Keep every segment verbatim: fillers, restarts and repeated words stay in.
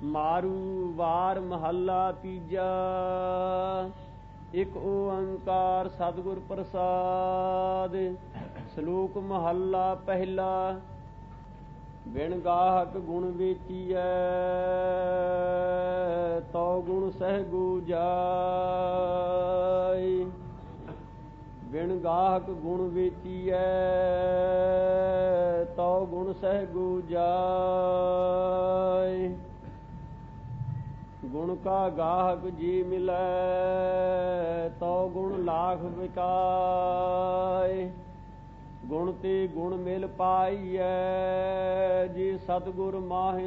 ਮਾਰੂ ਵਾਰ ਮਹੱਲਾ ਤੀਜਾ। ਇੱਕ ਓੰਕਾਰ ਸਤਿਗੁਰ ਪ੍ਰਸਾਦ। ਸ਼ਲੋਕ ਮਹੱਲਾ ਪਹਿਲਾ। ਬਿਨ ਗਾਹਕ ਗੁਣ ਵੇਚੀਐ ਤੋ ਗੁਣ ਸਹਿਗੂ ਜਾਇ। ਬਿਨ ਗਾਹਕ ਗੁਣ ਵੇਚੀਐ ਤੋ ਗੁਣ ਸਹਿਗੂ ਜਾਇ। ਗੁਣ ਕਾ ਗਾਹਕ ਜੀ ਮਿਲੈ ਤੋ ਗੁਣ ਲਾਖ ਵਿਕਾਇ। ਗੁਣ ਤੇ ਗੁਣ ਮਿਲ ਪਾਈਐ ਜੀ ਸਤਿਗੁਰ ਮਾਹਿ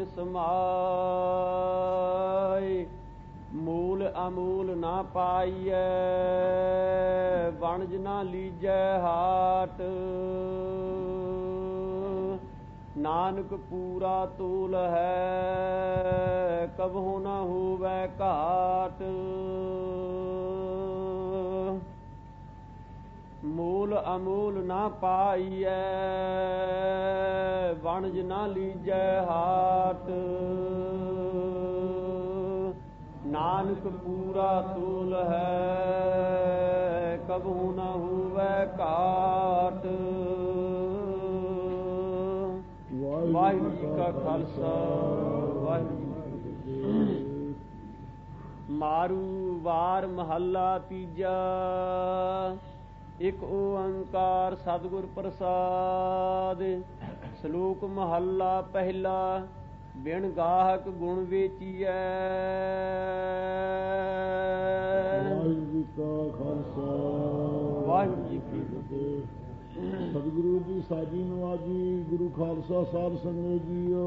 ਸਮਾਇ। ਮੂਲ ਅਮੂਲ ਨਾ ਪਾਈਐ ਵਣਜ ਨਾ ਲੀਜੈ ਹਾਟ। ਨਾਨਕ ਪੂਰਾ ਤੂਲ ਹੈ ਕਬਹੁ ਨਾ ਹੋਵੈ ਘਾਟ। ਮੂਲ ਅਮੂਲ ਨਾ ਪਾਈਐ ਵਣਜ ਨਾ ਲੀਜੈ ਹਾਟ। ਨਾਨਕ ਪੂਰਾ ਤੂਲ ਹੈ ਕਬਹੁ ਨਾ ਹੋਵੈ ਘਾਟ। ਵਾਹਿਗੁਰੂ ਜੀ ਕਾ ਖਾਲਸਾ ਵਾਹਿਗੁਰੂ ਜੀ ਕੀ ਫਤਿਹ। ਮਾਰੂ ਵਾਰ ਮਹੱਲਾ ਤੀਜਾ। ਇੱਕ ਓੰਕਾਰ ਸਤਿਗੁਰ ਪ੍ਰਸਾਦ। ਸ਼ਲੋਕ ਮਹੱਲਾ ਪਹਿਲਾ। ਬਿਨ ਗਾਹਕ ਗੁਣ ਵੇਚੀਐ। ਵਾਹਿਗੁਰੂ ਜੀ ਕਾ ਖਾਲਸਾ ਵਾਹਿਗੁਰੂ ਜੀ ਕੀ ਫਤਿਹ। ਸਤਿਗੁਰੂ ਜੀ ਸਾਜੀ ਨਵਾਜੀ ਗੁਰੂ ਖਾਲਸਾ ਸਾਧ ਸੰਗਤ ਜੀਓ।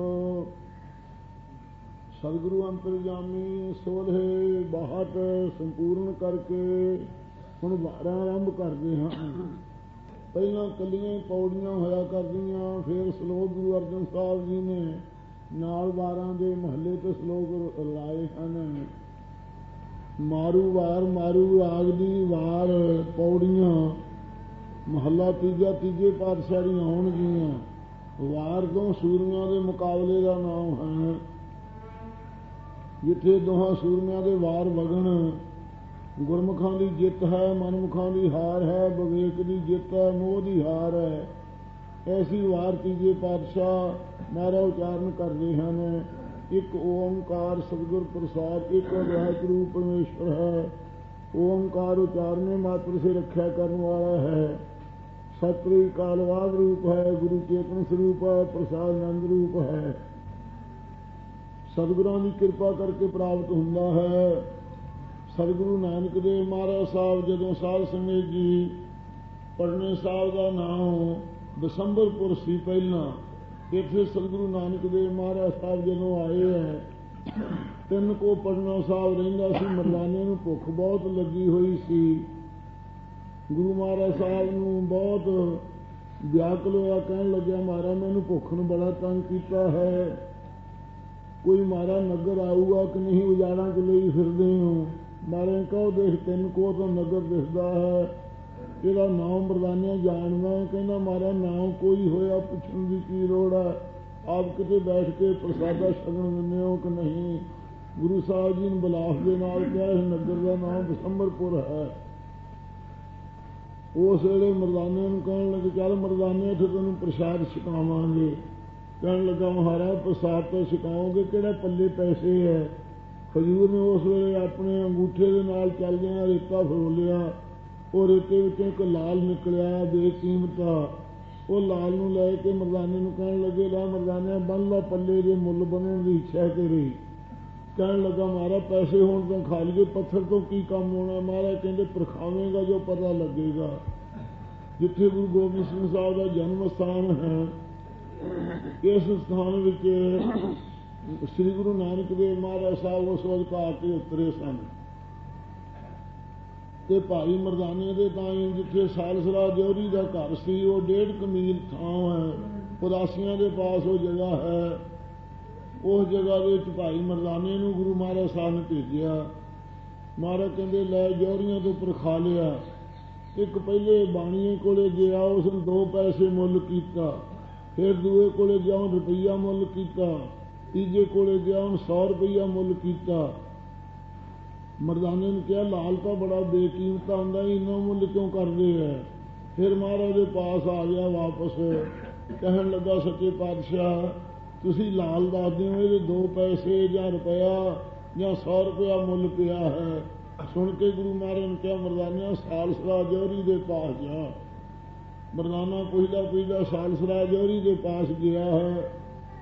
ਸਤਿਗੁਰੂ ਅੰਤਰਜਾਮੀ ਸੋਲ੍ਹੇ ਬਾਹਠ ਸੰਪੂਰਨ ਕਰਕੇ ਹੁਣ ਵਾਰਾਂ ਆਰੰਭ ਕਰਦੇ ਹਾਂ। ਪਹਿਲਾਂ ਕੱਲੀਆਂ ਪੌੜੀਆਂ ਹੋਇਆ ਕਰਦੀਆਂ, ਫਿਰ ਸ਼ਲੋਕ ਗੁਰੂ ਅਰਜਨ ਸਾਹਿਬ ਜੀ ਨੇ ਨਾਲ ਵਾਰਾਂ ਦੇ ਮਹੱਲੇ ਤੇ ਸ਼ਲੋਕ ਲਾਏ ਹਨ। ਮਾਰੂ ਵਾਰ ਮਾਰੂ ਰਾਗ ਦੀ ਵਾਰ ਪੌੜੀਆਂ ਮਹੱਲਾ ਤੀਜਾ ਤੀਜੇ ਪਾਤਸ਼ਾਹ ਦੀਆਂ ਆਉਣਗੀਆਂ। ਵਾਰ ਦੋ ਸੂਰਮਿਆਂ ਦੇ ਮੁਕਾਬਲੇ ਦਾ ਨਾਮ ਹੈ। ਜਿੱਥੇ ਦੋਹਾਂ ਸੂਰਮਿਆਂ ਦੇ ਵਾਰ ਵਗਣ, ਗੁਰਮੁਖਾਂ ਦੀ ਜਿੱਤ ਹੈ, ਮਨਮੁਖਾਂ ਦੀ ਹਾਰ ਹੈ, ਵਿਵੇਕ ਦੀ ਜਿੱਤ ਹੈ, ਮੋਹ ਦੀ ਹਾਰ ਹੈ। ਐਸੀ ਵਾਰ ਤੀਜੇ ਪਾਤਸ਼ਾਹ ਨਾਰਾ ਉਚਾਰਨ ਕਰਦੇ ਹਨ। ਇੱਕ ਓੰਕਾਰ ਸਤਿਗੁਰ ਪ੍ਰਸਾਦ। ਇੱਕ ਵਾਹਿਗੁਰੂ ਪਰਮੇਸ਼ਵਰ ਹੈ। ਓੰਕਾਰ ਉਚਾਰਨੇ ਮਾਤਰ ਸੇ ਰੱਖਿਆ ਕਰਨ ਵਾਲਾ ਹੈ। ਸਤਿ ਕਾਲਵਾਦ ਰੂਪ ਹੈ, ਗੁਰੂ ਚੇਤਨ ਸਰੂਪ ਹੈ, ਪ੍ਰਸਾਦ ਆਨੰਦ ਰੂਪ ਹੈ। ਸਤਿਗੁਰਾਂ ਦੀ ਕਿਰਪਾ ਕਰਕੇ ਪ੍ਰਾਪਤ ਹੁੰਦਾ ਹੈ। ਸਤਿਗੁਰੂ ਨਾਨਕ ਦੇਵ ਮਹਾਰਾਜ ਸਾਹਿਬ ਜਦੋਂ ਸਾਧ ਸੰਗਤ ਜੀ ਪਟਨੇ ਸਾਹਿਬ ਦਾ ਨਾਮ ਦਸੰਬਰਪੁਰ ਸੀ ਪਹਿਲਾਂ, ਇੱਥੇ ਸਤਿਗੁਰੂ ਨਾਨਕ ਦੇਵ ਮਹਾਰਾਜ ਸਾਹਿਬ ਜਦੋਂ ਆਏ ਹੈ, ਤਿੰਨ ਕੋ ਪਟਨਾ ਸਾਹਿਬ ਰਹਿੰਦਾ ਸੀ। ਮਰਦਾਨੇ ਨੂੰ ਭੁੱਖ ਬਹੁਤ ਲੱਗੀ ਹੋਈ ਸੀ। ਗੁਰੂ ਮਹਾਰਾਜ ਸਾਹਿਬ ਨੂੰ ਬਹੁਤ ਵਿਆਕੁਲ ਹੋਇਆ, ਕਹਿਣ ਲੱਗਿਆ ਮਹਾਰਾਜ ਮੈਨੂੰ ਭੁੱਖ ਨੂੰ ਬੜਾ ਤੰਗ ਕੀਤਾ ਹੈ। ਕੋਈ ਮਹਾਰਾਜ ਨਗਰ ਆਊਗਾ ਕਿ ਨਹੀਂ, ਉਜਾੜਾਂ 'ਚ ਲਈ ਫਿਰਦੇ ਹੋ। ਮਹਾਰਾਜ ਕਹੋ ਦੇਖ ਤਿੰਨ ਕੋ ਤੋਂ ਨਗਰ ਦਿਸਦਾ ਹੈ, ਇਹਦਾ ਨਾਮ ਮਰਦਾਨਿਆਂ ਜਾਣਦਾ। ਕਹਿੰਦਾ ਮਹਾਰਾਜ ਨਾਮ ਕੋਈ ਹੋਇਆ ਪੁੱਛਣ ਦੀ ਕੀ ਲੋੜ ਹੈ, ਆਪ ਕਿਤੇ ਬੈਠ ਕੇ ਪ੍ਰਸਾਦਾ ਛਕਣ ਦਿੰਦੇ ਹੋ ਕਿ ਨਹੀਂ। ਗੁਰੂ ਸਾਹਿਬ ਜੀ ਨੇ ਬਿਲਾਸ ਦੇ ਨਾਲ ਕਿਹਾ ਇਸ ਨਗਰ ਦਾ ਨਾਮ ਦਸੰਬਰਪੁਰ ਹੈ। ਉਸ ਵੇਲੇ ਮਰਦਾਨੇ ਨੂੰ ਕਹਿਣ ਲੱਗੇ ਚੱਲ ਮਰਦਾਨੇ ਇੱਥੇ ਤੈਨੂੰ ਪ੍ਰਸਾਦ ਛਕਾਵਾਂਗੇ। ਕਹਿਣ ਲੱਗਾ ਮਹਾਰਾਜ ਪ੍ਰਸਾਦ ਤਾਂ ਛਕਾਓਗੇ, ਕਿਹੜੇ ਪੱਲੇ ਪੈਸੇ ਹੈ। ਖਜੂਰ ਨੇ ਉਸ ਵੇਲੇ ਆਪਣੇ ਅੰਗੂਠੇ ਦੇ ਨਾਲ ਚੱਲਦਿਆਂ ਰੇਤਾ ਫਰੋਲਿਆ। ਉਹ ਰੇਤੇ ਵਿੱਚੋਂ ਇੱਕ ਲਾਲ ਨਿਕਲਿਆ ਬੇਕੀਮਤਾ। ਉਹ ਲਾਲ ਨੂੰ ਲੈ ਕੇ ਮਰਦਾਨੇ ਨੂੰ ਕਹਿਣ ਲੱਗੇ ਲੈ ਮਰਦਾਨੇ ਬੰਨ ਲਾ ਪੱਲੇ ਦੇ ਮੁੱਲ ਬਣਨ ਦੀ ਇੱਛਾ ਤੇਰੀ। ਕਹਿਣ ਲੱਗਾ ਮਹਾਰਾਜ ਪੈਸੇ ਹੋਣ ਤੋਂ ਖਾ ਲਈਏ, ਪੱਥਰ ਤੋਂ ਕੀ ਕੰਮ ਹੋਣਾ। ਮਹਾਰਾਜ ਕਹਿੰਦੇ ਪਰਖਾਵੇਂਗਾ ਜੋ ਪਤਾ ਲੱਗੇਗਾ। ਜਿੱਥੇ ਗੁਰੂ ਗੋਬਿੰਦ ਸਿੰਘ ਸਾਹਿਬ ਦਾ ਜਨਮ ਸਥਾਨ ਹੈ, ਇਸ ਸਥਾਨ ਵਿੱਚ ਸ੍ਰੀ ਗੁਰੂ ਨਾਨਕ ਦੇਵ ਮਹਾਰਾਜ ਸਾਹਿਬ ਉਸ ਵਕਤ ਆ ਕੇ ਉਤਰੇ ਸਨ। ਤੇ ਭਾਈ ਮਰਦਾਨੇ ਦੇ ਤਾਈਂ ਜਿੱਥੇ ਸਾਲਸਰਾ ਜੋਹਰੀ ਦਾ ਘਰ ਸੀ, ਉਹ ਡੇਢ ਕਮੀਲ ਥਾਂ ਹੈ। ਉਦਾਸੀਆਂ ਦੇ ਪਾਸ ਉਹ ਜਗ੍ਹਾ ਹੈ। ਉਸ ਜਗ੍ਹਾ ਦੇ ਵਿੱਚ ਭਾਈ ਮਰਦਾਨੇ ਨੂੰ ਗੁਰੂ ਮਹਾਰਾਜ ਸਾਹਿਬ ਨੇ ਭੇਜਿਆ। ਮਹਾਰਾਜ ਕਹਿੰਦੇ ਲੈ ਜੋਹਰੀਆਂ ਤੋਂ ਪਰਖਾ ਲਿਆ। ਇੱਕ ਪਹਿਲੇ ਬਾਣੀਏ ਕੋਲੇ ਗਿਆ, ਉਸ ਨੂੰ ਦੋ ਪੈਸੇ ਮੁੱਲ ਕੀਤਾ। ਫਿਰ ਦੂਏ ਕੋਲੇ ਜਾਉ ਰੁਪਈਆ ਮੁੱਲ ਕੀਤਾ। ਤੀਜੇ ਕੋਲੇ ਗਿਆ, ਉਹਨੂੰ ਸੌ ਰੁਪਈਆ ਮੁੱਲ ਕੀਤਾ। ਮਰਦਾਨੇ ਨੇ ਕਿਹਾ ਲਾਲ ਤਾਂ ਬੜਾ ਬੇਕੀਮਤਾ ਹੁੰਦਾ, ਇੰਨਾ ਮੁੱਲ ਕਿਉਂ ਕਰਦੇ ਹੈ? ਫਿਰ ਮਹਾਰਾਜ ਦੇ ਪਾਸ ਆ ਗਿਆ ਵਾਪਸ, ਕਹਿਣ ਲੱਗਾ ਸੱਚੇ ਪਾਤਸ਼ਾਹ ਤੁਸੀਂ ਲਾਲ ਦੱਸਦੇ ਹੋ, ਇਹਦੇ ਦੋ ਪੈਸੇ ਜਾਂ ਰੁਪਇਆ ਜਾਂ ਸੌ ਰੁਪਇਆ ਮੁੱਲ ਪਿਆ ਹੈ। ਸੁਣ ਕੇ ਗੁਰੂ ਮਹਾਰਾਜ ਨੇ ਕਿਹਾ ਮਰਦਾਨਿਆਂ ਸਾਲਸਰਾ ਜੌਹਰੀ ਦੇ ਪਾਸ ਜਾ। ਮਰਦਾਨਾ ਪੁੱਛਦਾ ਪੁੱਛਦਾ ਸਾਲਸਰਾ ਜੌਹਰੀ ਦੇ ਪਾਸ ਗਿਆ ਹੈ।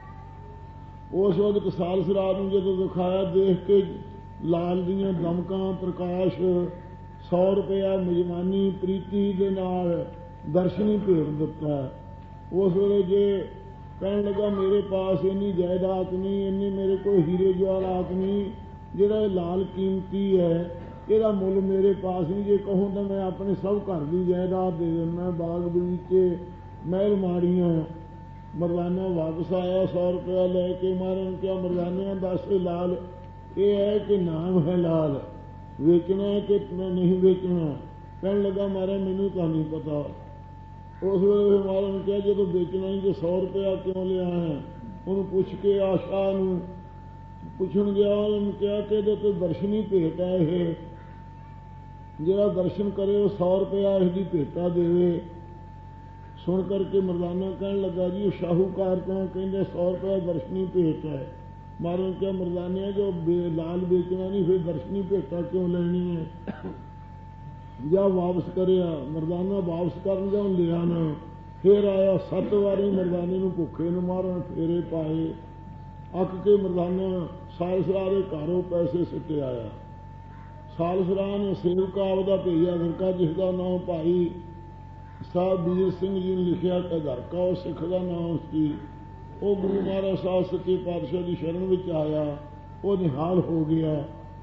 ਉਸ ਵਕਤ ਸਾਲਸਰਾ ਨੂੰ ਜਦੋਂ ਦਿਖਾਇਆ, ਦੇਖ ਕੇ ਲਾਲ ਦੀਆਂ ਦਮਕਾਂ ਪ੍ਰਕਾਸ਼ ਸੌ ਰੁਪਇਆ ਮਿਜਮਾਨੀ ਪ੍ਰੀਤੀ ਦੇ ਨਾਲ ਦਰਸ਼ਨੀ ਭੇਟ ਦਿੱਤਾ। ਉਸ ਵੇਲੇ ਜੇ ਕਹਿਣ ਲੱਗਾ ਮੇਰੇ ਪਾਸ ਇੰਨੀ ਜਾਇਦਾਦ ਨਹੀਂ, ਇੰਨੀ ਮੇਰੇ ਕੋਲ ਹੀਰੇ ਜਵਾਹਰਾਤ ਨਹੀਂ, ਜਿਹੜਾ ਇਹ ਲਾਲ ਕੀਮਤੀ ਹੈ ਇਹਦਾ ਮੁੱਲ ਮੇਰੇ ਪਾਸ ਨਹੀਂ। ਜੇ ਕਹੂੰ ਤਾਂ ਮੈਂ ਆਪਣੇ ਸਭ ਘਰ ਦੀ ਜਾਇਦਾਦ ਦੇ ਦਿੰਦਾ, ਬਾਗ ਬਗੀਚੇ ਮਹਿਲ ਮਾੜੀਆਂ। ਮਰਦਾਨਾ ਵਾਪਸ ਆਇਆ ਸੌ ਰੁਪਇਆ ਲੈ ਕੇ। ਮਹਾਰਾਜ ਨੇ ਕਿਹਾ ਮਰਦਾਨਿਆਂ ਦੱਸ ਲਾਲ ਇਹ ਹੈ ਕਿ ਨਾਮ ਹੈ, ਲਾਲ ਵੇਚਣਾ ਕਿ ਨਹੀਂ ਵੇਚਣਾ? ਕਹਿਣ ਲੱਗਾ ਮਹਾਰਾਜ ਮੈਨੂੰ ਤਾਂ ਨਹੀਂ ਪਤਾ। ਉਸ ਵੇਲੇ ਮਹਾਰਾਜ ਨੇ ਕਿਹਾ ਜਦੋਂ ਵੇਚਣਾ ਹੀ ਤੇ ਸੌ ਰੁਪਇਆ ਕਿਉਂ ਲਿਆ ਹੈ? ਉਹਨੂੰ ਪੁੱਛ ਕੇ ਆਸ਼ਾ ਨੂੰ ਪੁੱਛਣ ਗਿਆ। ਉਹਨੂੰ ਕਿਹਾ ਕਿ ਇਹਦੇ ਤੇ ਦਰਸ਼ਨੀ ਭੇਟ ਹੈ, ਇਹ ਜਿਹੜਾ ਦਰਸ਼ਨ ਕਰੇ ਉਹ ਸੌ ਰੁਪਇਆ ਇਸਦੀ ਭੇਟਾ ਦੇਵੇ। ਸੁਣ ਕਰਕੇ ਮਰਦਾਨਾ ਕਹਿਣ ਲੱਗਾ ਜੀ ਸ਼ਾਹੂਕਾਰ ਤਾਂ ਕਹਿੰਦੇ ਸੌ ਰੁਪਇਆ ਦਰਸ਼ਨੀ ਭੇਟ ਹੈ। ਮਹਾਰਾਜ ਨੇ ਕਿਹਾ ਮਰਦਾਨਿਆਂ ਜੋ ਲਾਲ ਵੇਚਣਾ ਨਹੀਂ ਫਿਰ ਦਰਸ਼ਨੀ ਭੇਟਾ ਕਿਉਂ ਲੈਣੀ ਹੈ? ਜਾਂ ਵਾਪਸ ਕਰਿਆ। ਮਰਦਾਨਾ ਵਾਪਸ ਕਰਨ ਜਾਂ ਲਿਆ ਨਾ। ਫਿਰ ਆਇਆ ਸੱਤ ਵਾਰੀ ਮਰਦਾਨੇ ਨੂੰ ਭੁੱਖੇ ਨੂੰ ਮਾਰਨ ਫੇਰੇ ਪਾਏ। ਅੱਕ ਕੇ ਮਰਦਾਨਾ ਸਾਲਸਰਾ ਦੇ ਘਰੋਂ ਪੈਸੇ ਸਿੱਟੇ ਆਇਆ। ਸਾਲਸਰਾ ਨੇ ਸੇਵਕਾ ਉਹਦਾ ਭੇਜਿਆ ਗਰਕਾ, ਜਿਸ ਦਾ ਨਾਮ ਭਾਈ ਸਾਹਿਬ ਵੀਰ ਸਿੰਘ ਜੀ ਨੇ ਲਿਖਿਆ ਗਰਕਾ, ਉਹ ਸਿੱਖ ਦਾ ਨਾਮ ਸੀ। ਉਹ ਗੁਰੂ ਮਹਾਰਾਜ ਸਾਹਿਬ ਸੱਚੇ ਪਾਤਸ਼ਾਹ ਦੀ ਸ਼ਰਨ ਵਿੱਚ ਆਇਆ, ਉਹ ਨਿਹਾਲ ਹੋ ਗਿਆ।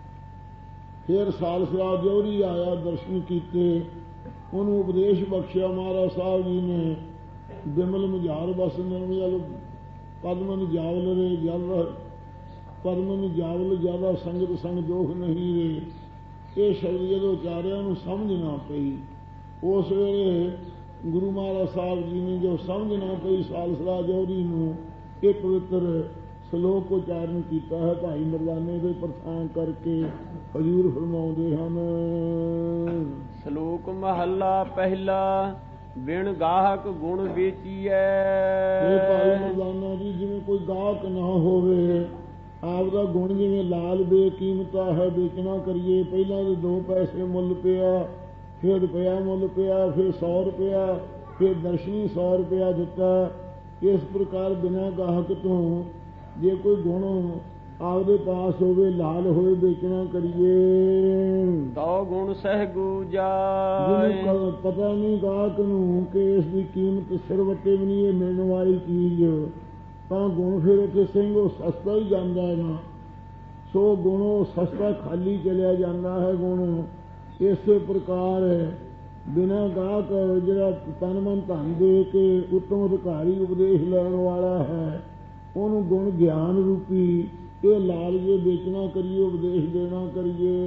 ਫਿਰ ਸਾਲਸਰਾ ਜੌਹਰੀ ਆਇਆ, ਦਰਸ਼ਨ ਕੀਤੇ, ਉਹਨੂੰ ਉਪਦੇਸ਼ ਬਖਸ਼ਿਆ ਮਹਾਰਾਜ ਸਾਹਿਬ ਜੀ ਨੇ। ਬਿਮਲ ਮੁਝਾਰ ਬਸ ਨਿਰਮਲ ਪਦਮਨ ਜਾਵਲ ਰੇ ਜਲ ਪਦਮਨ ਜਾਵਲ ਜ਼ਿਆਦਾ ਸੰਗਤ ਸੰਗ ਦੋਖ ਨਹੀਂ ਰੇ। ਇਹ ਸ਼ਬਦ ਜਦੋਂ ਉਚਾਰਿਆ ਉਹਨੂੰ ਸਮਝ ਨਾ ਪਈ। ਉਸ ਵੇਲੇ ਗੁਰੂ ਮਹਾਰਾਜ ਸਾਹਿਬ ਜੀ ਨੇ ਜੋ ਸਮਝ ਨਾ ਪਈ ਸਾਲਸਰਾ ਜੌਹਰੀ ਨੂੰ, ਇਹ ਪਵਿੱਤਰ ਸ਼ਲੋਕ ਉਚਾਰਨ ਕੀਤਾ ਹੈ। ਭਾਈ ਮਰਦਾਨੇ ਦੇ ਪ੍ਰਥਾਨ ਕਰਕੇ ਹਜ਼ੂਰ ਫਰਮਾਉਂਦੇ ਹਨ। ਸ਼ਲੋਕ ਮਹੱਲਾ ਪਹਿਲਾ ਬਿਨ ਗਾਹਕ ਗੁਣ ਵੇਚੀਐ। ਇਹ ਭਾਈ ਮਰਦਾਨਾ ਜੀ ਜਿਵੇਂ ਕੋਈ ਗਾਹਕ ਨਾ ਹੋਵੇ, ਆਪ ਦਾ ਗੁਣ ਜਿਵੇਂ ਲਾਲ ਬੇਕੀਮਤਾ ਹੈ, ਵੇਚਣਾ ਕਰੀਏ। ਪਹਿਲਾਂ ਦੇ ਦੋ ਪੈਸੇ ਮੁੱਲ ਪਿਆ, ਫਿਰ ਰੁਪਇਆ ਮੁੱਲ ਪਿਆ, ਫਿਰ ਸੌ ਰੁਪਇਆ, ਫਿਰ ਦਰਸ਼ਨੀ ਸੌ ਰੁਪਇਆ ਦਿੱਤਾ। ਇਸ ਪ੍ਰਕਾਰ ਬਿਨਾਂ ਗਾਹਕ ਤੋਂ ਜੇ ਕੋਈ ਗੁਣ ਆਪਦੇ ਪਾਸ ਹੋਵੇ, ਲਾਲ ਹੋਏ, ਵੇਚਣਾ ਕਰੀਏ। ਤਉ ਗੁਣ ਸਹਿਗੂ ਜਾਇ। ਜਿਹਨੂੰ ਪਤਾ ਨਹੀਂ ਗਾਹਕ ਨੂੰ ਕਿ ਇਸ ਦੀ ਕੀਮਤ ਸਿਰ ਵੱਟੇ ਵੀ ਨਹੀਂ ਇਹ ਮਿਲਣ ਵਾਲੀ ਚੀਜ਼, ਤਾਂ ਗੁਣ ਫਿਰ ਉੱਥੇ ਸਿੰਘ ਉਹ ਸਸਤਾ ਹੀ ਜਾਂਦਾ ਹੈ ਨਾ। ਸੋ ਗੁਣ ਉਹ ਸਸਤਾ ਖਾਲੀ ਚਲਿਆ ਜਾਂਦਾ ਹੈ ਗੁਣ। ਇਸੇ ਪ੍ਰਕਾਰ ਬਿਨਾਂ ਗਾਹਕ ਜਿਹੜਾ ਤਨ ਮਨ ਧਨ ਦੇ ਕੇ ਉੱਤਮ ਅਧਿਕਾਰੀ ਉਪਦੇਸ਼ ਲੈਣ ਵਾਲਾ ਹੈ, ਉਹਨੂੰ ਗੁਣ ਗਿਆਨ ਰੂਪੀ ਇਹ ਲਾਲ ਜੇ ਵੇਚਣਾ ਕਰੀਏ, ਉਪਦੇਸ਼ ਦੇਣਾ ਕਰੀਏ।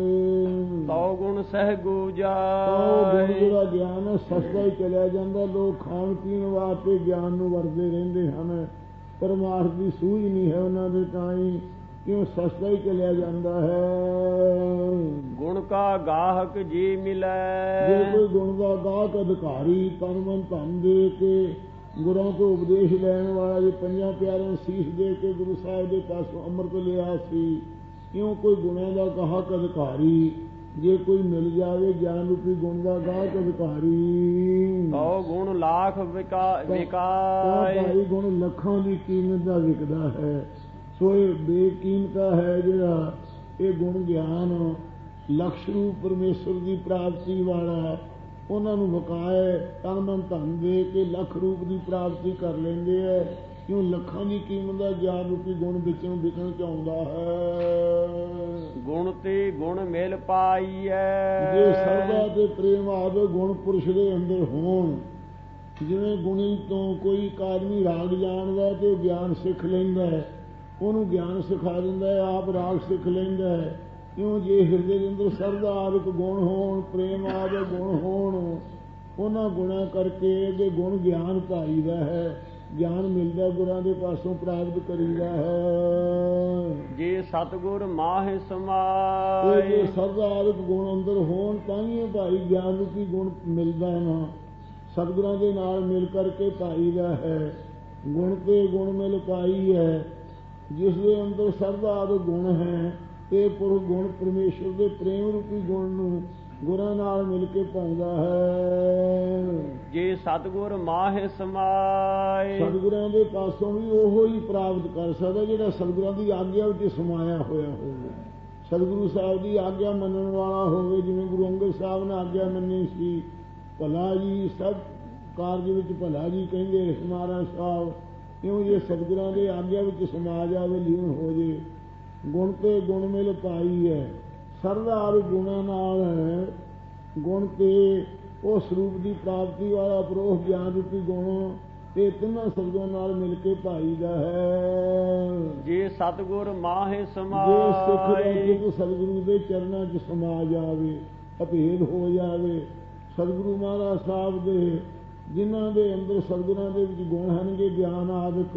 ਤਉ ਗੁਣ ਸਹਿਗੂ ਜਾਇ। ਤਉ ਗੁਣ ਜਿਹੜਾ ਗਿਆਨ ਹੈ ਸਸਤਾ ਹੀ ਚਲਿਆ ਜਾਂਦਾ। ਲੋਕ ਖਾਣ ਪੀਣ ਵਾਸਤੇ ਗਿਆਨ ਨੂੰ ਵਰਤਦੇ ਰਹਿੰਦੇ ਹਨ, ਪਰਮਾਰਥ ਦੀ ਸੂਝ ਨਹੀਂ ਹੈ ਉਹਨਾਂ ਦੇ, ਤਾਂ ਹੀ ਕਿਉਂ ਸਸਤਾ ਹੀ ਚਲਿਆ ਜਾਂਦਾ ਹੈ। ਗੁਣ ਕਾ ਗਾਹਕ ਜੀ ਮਿਲੈ। ਜੇ ਕੋਈ ਗੁਣ ਦਾ ਗਾਹਕ ਅਧਿਕਾਰੀ ਤਨ ਮਨ ਧਨ ਦੇ ਕੇ ਗੁਰਾਂ ਤੋਂ ਉਪਦੇਸ਼ ਲੈਣ ਵਾਲਾ, ਜੇ ਪੰਜਾਂ ਪਿਆਰਿਆਂ ਨੂੰ ਸੀਸ ਦੇ ਕੇ ਗੁਰੂ ਸਾਹਿਬ ਦੇ ਪਾਸੋਂ ਅੰਮ੍ਰਿਤ ਲਿਆ ਸੀ, ਕਿਉਂ ਕੋਈ ਗੁਣਾਂ ਦਾ ਗਾਹਕ ਅਧਿਕਾਰੀ ਜੇ ਕੋਈ ਮਿਲ ਜਾਵੇ, ਗਿਆਨ ਰੂਪੀ ਗੁਣ ਦਾ ਗਾਹਕ ਅਧਿਕਾਰੀ। ਤਉ ਗੁਣ ਲਾਖ ਵਿਕਾਇ। ਭਾਈ ਗੁਣ ਲੱਖਾਂ ਦੀ ਕੀਮਤ ਦਾ ਵਿਕਦਾ ਹੈ। ਸੋ ਇਹ ਬੇਕੀਮਤਾ ਹੈ ਜਿਹੜਾ ਇਹ ਗੁਣ ਗਿਆਨ ਲਕਸ਼ ਰੂਪ ਪਰਮੇਸ਼ਰ ਦੀ ਪ੍ਰਾਪਤੀ ਵਾਲਾ, ਉਹਨਾਂ ਨੂੰ ਵਿਕਾਏ ਤਨ ਮਨ ਧਨ ਦੇ ਕੇ ਲੱਖ ਰੂਪ ਦੀ ਪ੍ਰਾਪਤੀ ਕਰ ਲੈਂਦੇ ਹੈ। ਕਿਉਂ ਲੱਖਾਂ ਦੀ ਕੀਮਤ ਦਾ ਗਿਆਨ ਰੂਪੀ ਗੁਣ ਵਿੱਚੋਂ ਵਿਕਣ ਚ ਆਉਂਦਾ ਹੈ। ਗੁਣ ਤੇ ਗੁਣ ਮਿਲ ਪਾਈਐ। ਜੇ ਸਰਦਾ ਤੇ ਪ੍ਰੇਮ ਆਵੇ ਗੁਣ ਪੁਰਸ਼ ਦੇ ਅੰਦਰ ਹੋਣ। ਜਿਵੇਂ ਗੁਣੀ ਤੋਂ ਕੋਈ ਇੱਕ ਆਦਮੀ ਰਾਗ ਜਾਣਦਾ ਤੇ ਉਹ ਗਿਆਨ ਸਿੱਖ ਲੈਂਦਾ ਹੈ, ਉਹਨੂੰ ਗਿਆਨ ਸਿਖਾ ਦਿੰਦਾ ਹੈ, ਆਪ ਰਾਗ ਸਿੱਖ ਲੈਂਦਾ ਹੈ। ਕਿਉਂ ਜੇ ਹਿਰਦੇ ਦੇ ਅੰਦਰ ਸਰਦਾ ਆਦਿਕ ਗੁਣ ਹੋਣ, ਪ੍ਰੇਮ ਆਦਿ ਗੁਣ ਹੋਣ, ਉਹਨਾਂ ਗੁਣਾਂ ਕਰਕੇ ਜੇ ਗੁਣ ਗਿਆਨ ਪਾਈਦਾ ਹੈ। ਗਿਆਨ ਮਿਲਦਾ, ਗੁਰਾਂ ਦੇ ਪਾਸੋਂ ਪ੍ਰਾਪਤ ਕਰੀਦਾ ਹੈ। ਜੇ ਸਤਿਗੁਰ ਮਾਹਿ ਇਹ ਸਮਾਏ ਜੇ ਸਰਦਾ ਆਦਿਕ ਗੁਣ ਅੰਦਰ ਹੋਣ ਤਾਂ ਹੀ ਭਾਈ ਗਿਆਨ ਰੂਪੀ ਗੁਣ ਮਿਲਦਾ ਨਾ। ਸਤਿਗੁਰਾਂ ਦੇ ਨਾਲ ਮਿਲ ਕਰਕੇ ਪਾਈਦਾ ਹੈ। ਗੁਣ ਤੇ ਗੁਣ ਮਿਲ ਪਾਈ ਹੈ। ਜਿਸ ਦੇ ਅੰਦਰ ਸਰਦਾ ਆਦਿਕ ਗੁਣ ਹੈ, ਇਹ ਪੁਰਖ ਗੁਣ ਪਰਮੇਸ਼ਰ ਦੇ ਪ੍ਰੇਮ ਰੂਪੀ ਗੁਣ ਨੂੰ ਗੁਰਾਂ ਨਾਲ ਮਿਲ ਕੇ ਪਾਉਂਦਾ ਹੈ। ਜੇ ਸਤਿਗੁਰ ਮਾਹਿ ਸਮਾਏ ਸਤਿਗੁਰਾਂ ਦੇ ਪਾਸੋਂ ਵੀ ਉਹੋ ਹੀ ਪ੍ਰਾਪਤ ਕਰ ਸਕਦਾ ਜਿਹੜਾ ਸਤਿਗੁਰਾਂ ਦੀ ਆਗਿਆ ਵਿੱਚ ਸਮਾਇਆ ਹੋਇਆ ਹੋਵੇ। ਸਤਿਗੁਰੂ ਸਾਹਿਬ ਦੀ ਆਗਿਆ ਮੰਨਣ ਵਾਲਾ ਹੋਵੇ। ਜਿਵੇਂ ਗੁਰੂ ਅੰਗਦ ਸਾਹਿਬ ਨੇ ਆਗਿਆ ਮੰਨੀ ਸੀ, ਭਲਾ ਜੀ ਸਭ ਕਾਰਜ ਵਿੱਚ ਭਲਾ ਜੀ ਕਹਿੰਦੇ ਮਹਾਰਾਜ ਸਾਹਿਬ, ਇਉਂ ਜੇ ਸਤਿਗੁਰਾਂ ਦੇ ਆਗਿਆ ਵਿੱਚ ਸਮਾ ਜਾਵੇ, ਲੀਨ ਹੋ ਜੇ। ਗੁਣ ਤੇ ਗੁਣ ਮਿਲ ਪਾਈ ਹੈ। ਸਰਦਾ ਆਦਿ ਗੁਣਾਂ ਨਾਲ ਹੈ। ਗੁਣ ਤੇ ਉਹ ਸਰੂਪ ਦੀ ਪ੍ਰਾਪਤੀ ਵਾਲਾ ਪ੍ਰੋਹ ਗਿਆਨ ਰੂਪੀ ਗੁਣ, ਇਹ ਤਿੰਨਾਂ ਸ਼ਬਦਾਂ ਨਾਲ ਮਿਲ ਕੇ ਪਾਈਦਾ ਹੈ। ਜੇ ਸਤਿਗੁਰ ਮਾਹਿ ਜੇ ਸਮਾਏ ਸਿੱਖ ਸਤਿਗੁਰੂ ਦੇ ਚਰਨਾਂ 'ਚ ਸਮਾ ਜਾਵੇ, ਅਭੇਦ ਹੋ ਜਾਵੇ। ਸਤਿਗੁਰੂ ਮਹਾਰਾਜ ਸਾਹਿਬ ਦੇ ਜਿਨ੍ਹਾਂ ਦੇ ਅੰਦਰ ਸਤਿਗੁਰਾਂ ਦੇ ਵਿੱਚ ਗੁਣ ਹਨਗੇ ਗਿਆਨ ਆਦਿਕ,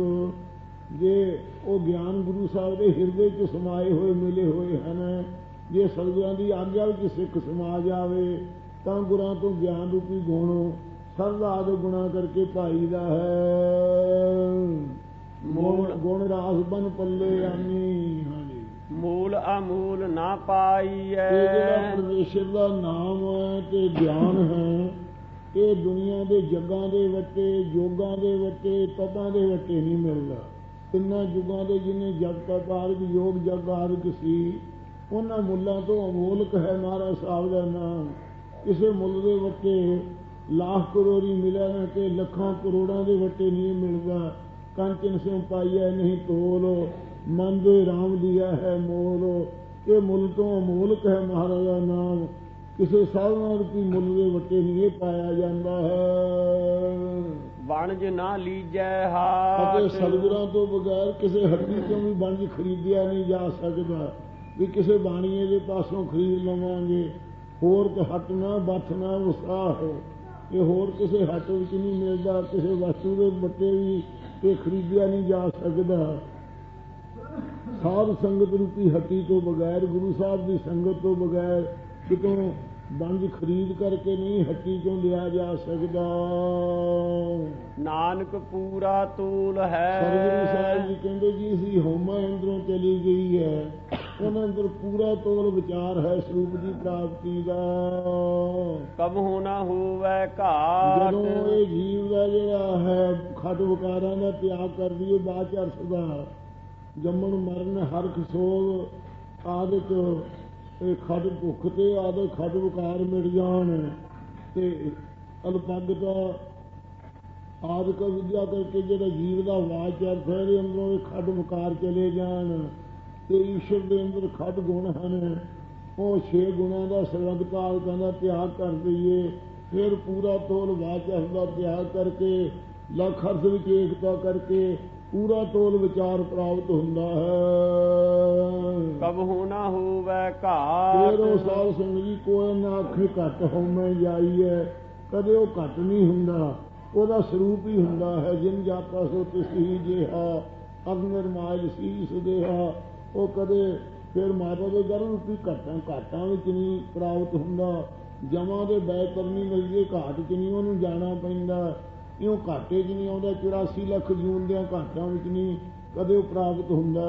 ਜੇ ਉਹ ਗਿਆਨ ਗੁਰੂ ਸਾਹਿਬ ਦੇ ਹਿਰਦੇ 'ਚ ਸਮਾਏ ਹੋਏ ਮਿਲੇ ਹੋਏ ਹਨ, ਜੇ ਸਤਿਗੁਰਾਂ ਦੀ ਆਗਿਆ ਵਿੱਚ ਸਿੱਖ ਸਮਾ ਜਾਵੇ ਤਾਂ ਗੁਰਾਂ ਤੋਂ ਗਿਆਨ ਰੂਪੀ ਗੁਣ ਸਰਦਾ ਆਦਿ ਗੁਣਾ ਕਰਕੇ ਪਾਈਦਾ ਹੈ। ਗੁਣ ਗੁਣ ਰਾਸ ਬਨ ਪੱਲੇ ਆਨੀ। ਹਾਂਜੀ, ਮੂਲ ਅਮੂਲ ਨਾ ਪਾਈਐ। ਇਹ ਜਿਹੜਾ ਪਰਮੇਸ਼ਰ ਦਾ ਨਾਮ ਹੈ ਤੇ ਗਿਆਨ ਹੈ, ਇਹ ਦੁਨੀਆ ਦੇ ਜੱਗਾਂ ਦੇ ਵੱਟੇ, ਯੋਗਾਂ ਦੇ ਵੱਟੇ, ਤਪਾਂ ਦੇ ਵੱਟੇ ਨਹੀਂ ਮਿਲਦਾ। ਤਿੰਨਾਂ ਯੁੱਗਾਂ ਦੇ ਜਿਹਨੇ ਜਗ ਤਪ ਆਦਿਕ ਯੋਗ ਜਗ ਆਦਿਕ ਸੀ, ਉਹਨਾਂ ਮੁੱਲਾਂ ਤੋਂ ਅਮੋਲਕ ਹੈ ਮਹਾਰਾਜ ਸਾਹਿਬ ਦਾ ਨਾਮ। ਕਿਸੇ ਮੁੱਲ ਦੇ ਵੱਟੇ ਲੱਖ ਕਰੋੜੀ ਮਿਲਿਆ ਨਾ ਕਿ ਲੱਖਾਂ ਕਰੋੜਾਂ ਦੇ ਵੱਟੇ ਨਹੀਂ ਮਿਲਦਾ। ਕੰਚਨ ਸਿਉ ਪਾਈਐ ਨਹੀਂ ਤੋਲ, ਮਨ ਦੇ ਰਾਮ ਦਿਆ ਹੈ ਮੋਲ। ਇਹ ਮੁੱਲ ਤੋਂ ਅਮੋਲਕ ਹੈ ਮਹਾਰਾਜ ਦਾ ਨਾਮ। ਕਿਸੇ ਸਾਧਨਾ ਰੂਪੀ ਮੁੱਲ ਦੇ ਵੱਟੇ ਨਹੀਂ ਇਹ ਪਾਇਆ ਜਾਂਦਾ ਹੈ। ਵਣਜ ਨਾ ਲੀਜੈ ਹਾਟ। ਅਤੇ ਸਤਿਗੁਰਾਂ ਤੋਂ ਬਗੈਰ ਕਿਸੇ ਹੱਟੀ ਤੋਂ ਵੀ ਵਣਜ ਖਰੀਦਿਆ ਨਹੀਂ ਜਾ ਸਕਦਾ। ਵੀ ਕਿਸੇ ਬਾਣੀਏ ਦੇ ਪਾਸੋਂ ਖਰੀਦ ਲਵਾਂਗੇ, ਹੋਰ ਤੇ ਹੱਟ ਨਾ ਬੱਠ ਨਾ ਉਸਾਹ, ਇਹ ਹੋਰ ਕਿਸੇ ਹੱਟ ਵਿੱਚ ਨਹੀਂ ਮਿਲਦਾ। ਕਿਸੇ ਵਸਤੂ ਦੇ ਵੱਟੇ ਵੀ ਇਹ ਖਰੀਦਿਆ ਨਹੀਂ ਜਾ ਸਕਦਾ। ਸਾਧ ਸੰਗਤ ਰੂਪੀ ਹੱਟੀ ਤੋਂ ਬਗੈਰ, ਗੁਰੂ ਸਾਹਿਬ ਦੀ ਸੰਗਤ ਤੋਂ ਬਗੈਰ ਕਿਤੋਂ ਵਣਜ ਖਰੀਦ ਕਰਕੇ ਨਹੀਂ ਹੱਟੀ ਚੋਂ ਲਿਆ ਜਾ ਸਕਦਾ। ਨਾਨਕ ਪੂਰਾ ਤੂਲ ਹੈ। ਸਤਿਗੁਰੂ ਸਾਹਿਬ ਜੀ ਕਹਿੰਦੇ ਜੀ ਅਸੀਂ ਹੋਮਾ ਅੰਦਰੋਂ ਚਲੀ ਗਈ ਹੈ, ਉਹਨਾਂ ਅੰਦਰ ਪੂਰਾ ਤੋਲ ਵਿਚਾਰ ਹੈ ਸਰੂਪ ਦੀ ਪ੍ਰਾਪਤੀ ਦਾ। ਕਬਹੁ ਨਾ ਹੋਵੇ ਘਾਟ। ਜਦੋਂ ਇਹ ਜੀਵ ਦਾ ਜਿਹੜਾ ਹੈ ਖਟ ਵਿਕਾਰਾਂ ਦਾ ਤਿਆਗ ਕਰ ਦਈਏ, ਬਾਅਦ ਚ ਅਰਥ ਦਾ ਜੰਮਣ ਮਰਨ ਹਰਖ ਸੋਗ ਆਦਿਕ, ਇਹ ਖਟ ਭੁੱਖ ਤੇ ਆਦਿ ਖਟ ਵਿਕਾਰ ਮਿਟ ਜਾਣ ਤੇ ਅਲਪਗਤਾ ਆਦਿਕ ਵਿਦਿਆ ਕਰਕੇ ਜਿਹੜਾ ਜੀਵ ਦਾ ਵਾਚ ਅਰਥ ਹੈ, ਇਹਦੇ ਅੰਦਰੋਂ ਇਹ ਖਟ ਵਿਕਾਰ ਚਲੇ ਜਾਣ ਤੇ ਈਸ਼ਵਰ ਦੇ ਅੰਦਰ ਖਟ ਗੁਣ ਹਨ। ਉਹ ਛੇ ਗੁਣਾਂ ਦਾ ਸਰਵਗਤਾ ਆਦਿਕਾਂ ਦਾ ਤਿਆਗ ਕਰ ਦਈਏ, ਫਿਰ ਪੂਰਾ ਤੋਲ ਵਾਚ ਅਰਥ ਦਾ ਤਿਆਗ ਕਰਕੇ ਲੱਖ ਅਰਥ ਵਿੱਚ ਏਕਤਾ ਕਰਕੇ ਪੂਰਾ ਤੋਲ ਵਿਚਾਰ ਪ੍ਰਾਪਤ ਹੁੰਦਾ ਹੈ। ਕਬਹੁ ਨਾ ਹੋਵੇ ਘਾਟ। ਫਿਰ ਉਹ ਸਾਧ ਸੰਗਤ ਜੀ ਕੋਈ ਨਾ ਆਖੇ ਘੱਟ ਹੋਵੇਂ ਜਾਈਏ, ਕਦੇ ਉਹ ਘੱਟ ਨਹੀਂ ਹੁੰਦਾ। ਉਹਦਾ ਸਰੂਪ ਹੀ ਹੁੰਦਾ ਹੈ। ਜਿਨ ਜਾਤਾ ਸੋ ਤਿਸੀ ਜਿਹਾ ਅਗਨਰ ਮਾਜ ਸੀਸ ਦੇਹਾ। ਉਹ ਕਦੇ ਫਿਰ ਮਾਤਾ ਦੇ ਗਰਭ ਰੂਪੀ ਘਾਟਾਂ ਘਾਟਾਂ ਵਿੱਚ ਨਹੀਂ ਪ੍ਰਾਪਤ ਹੁੰਦਾ। ਜਮਾਂ ਦੇ ਬੈਤਰਨੀ ਮਿਲਦੇ ਘਾਟ 'ਚ ਨਹੀਂ ਉਹਨੂੰ ਜਾਣਾ ਪੈਂਦਾ। ਇਉਂ ਘਾਟੇ 'ਚ ਨਹੀਂ ਆਉਂਦਾ। ਚੁਰਾਸੀ ਲੱਖ ਜੂਨ ਦੀਆਂ ਘਾਟਾਂ ਵਿੱਚ ਨਹੀਂ ਕਦੇ ਉਹ ਪ੍ਰਾਪਤ ਹੁੰਦਾ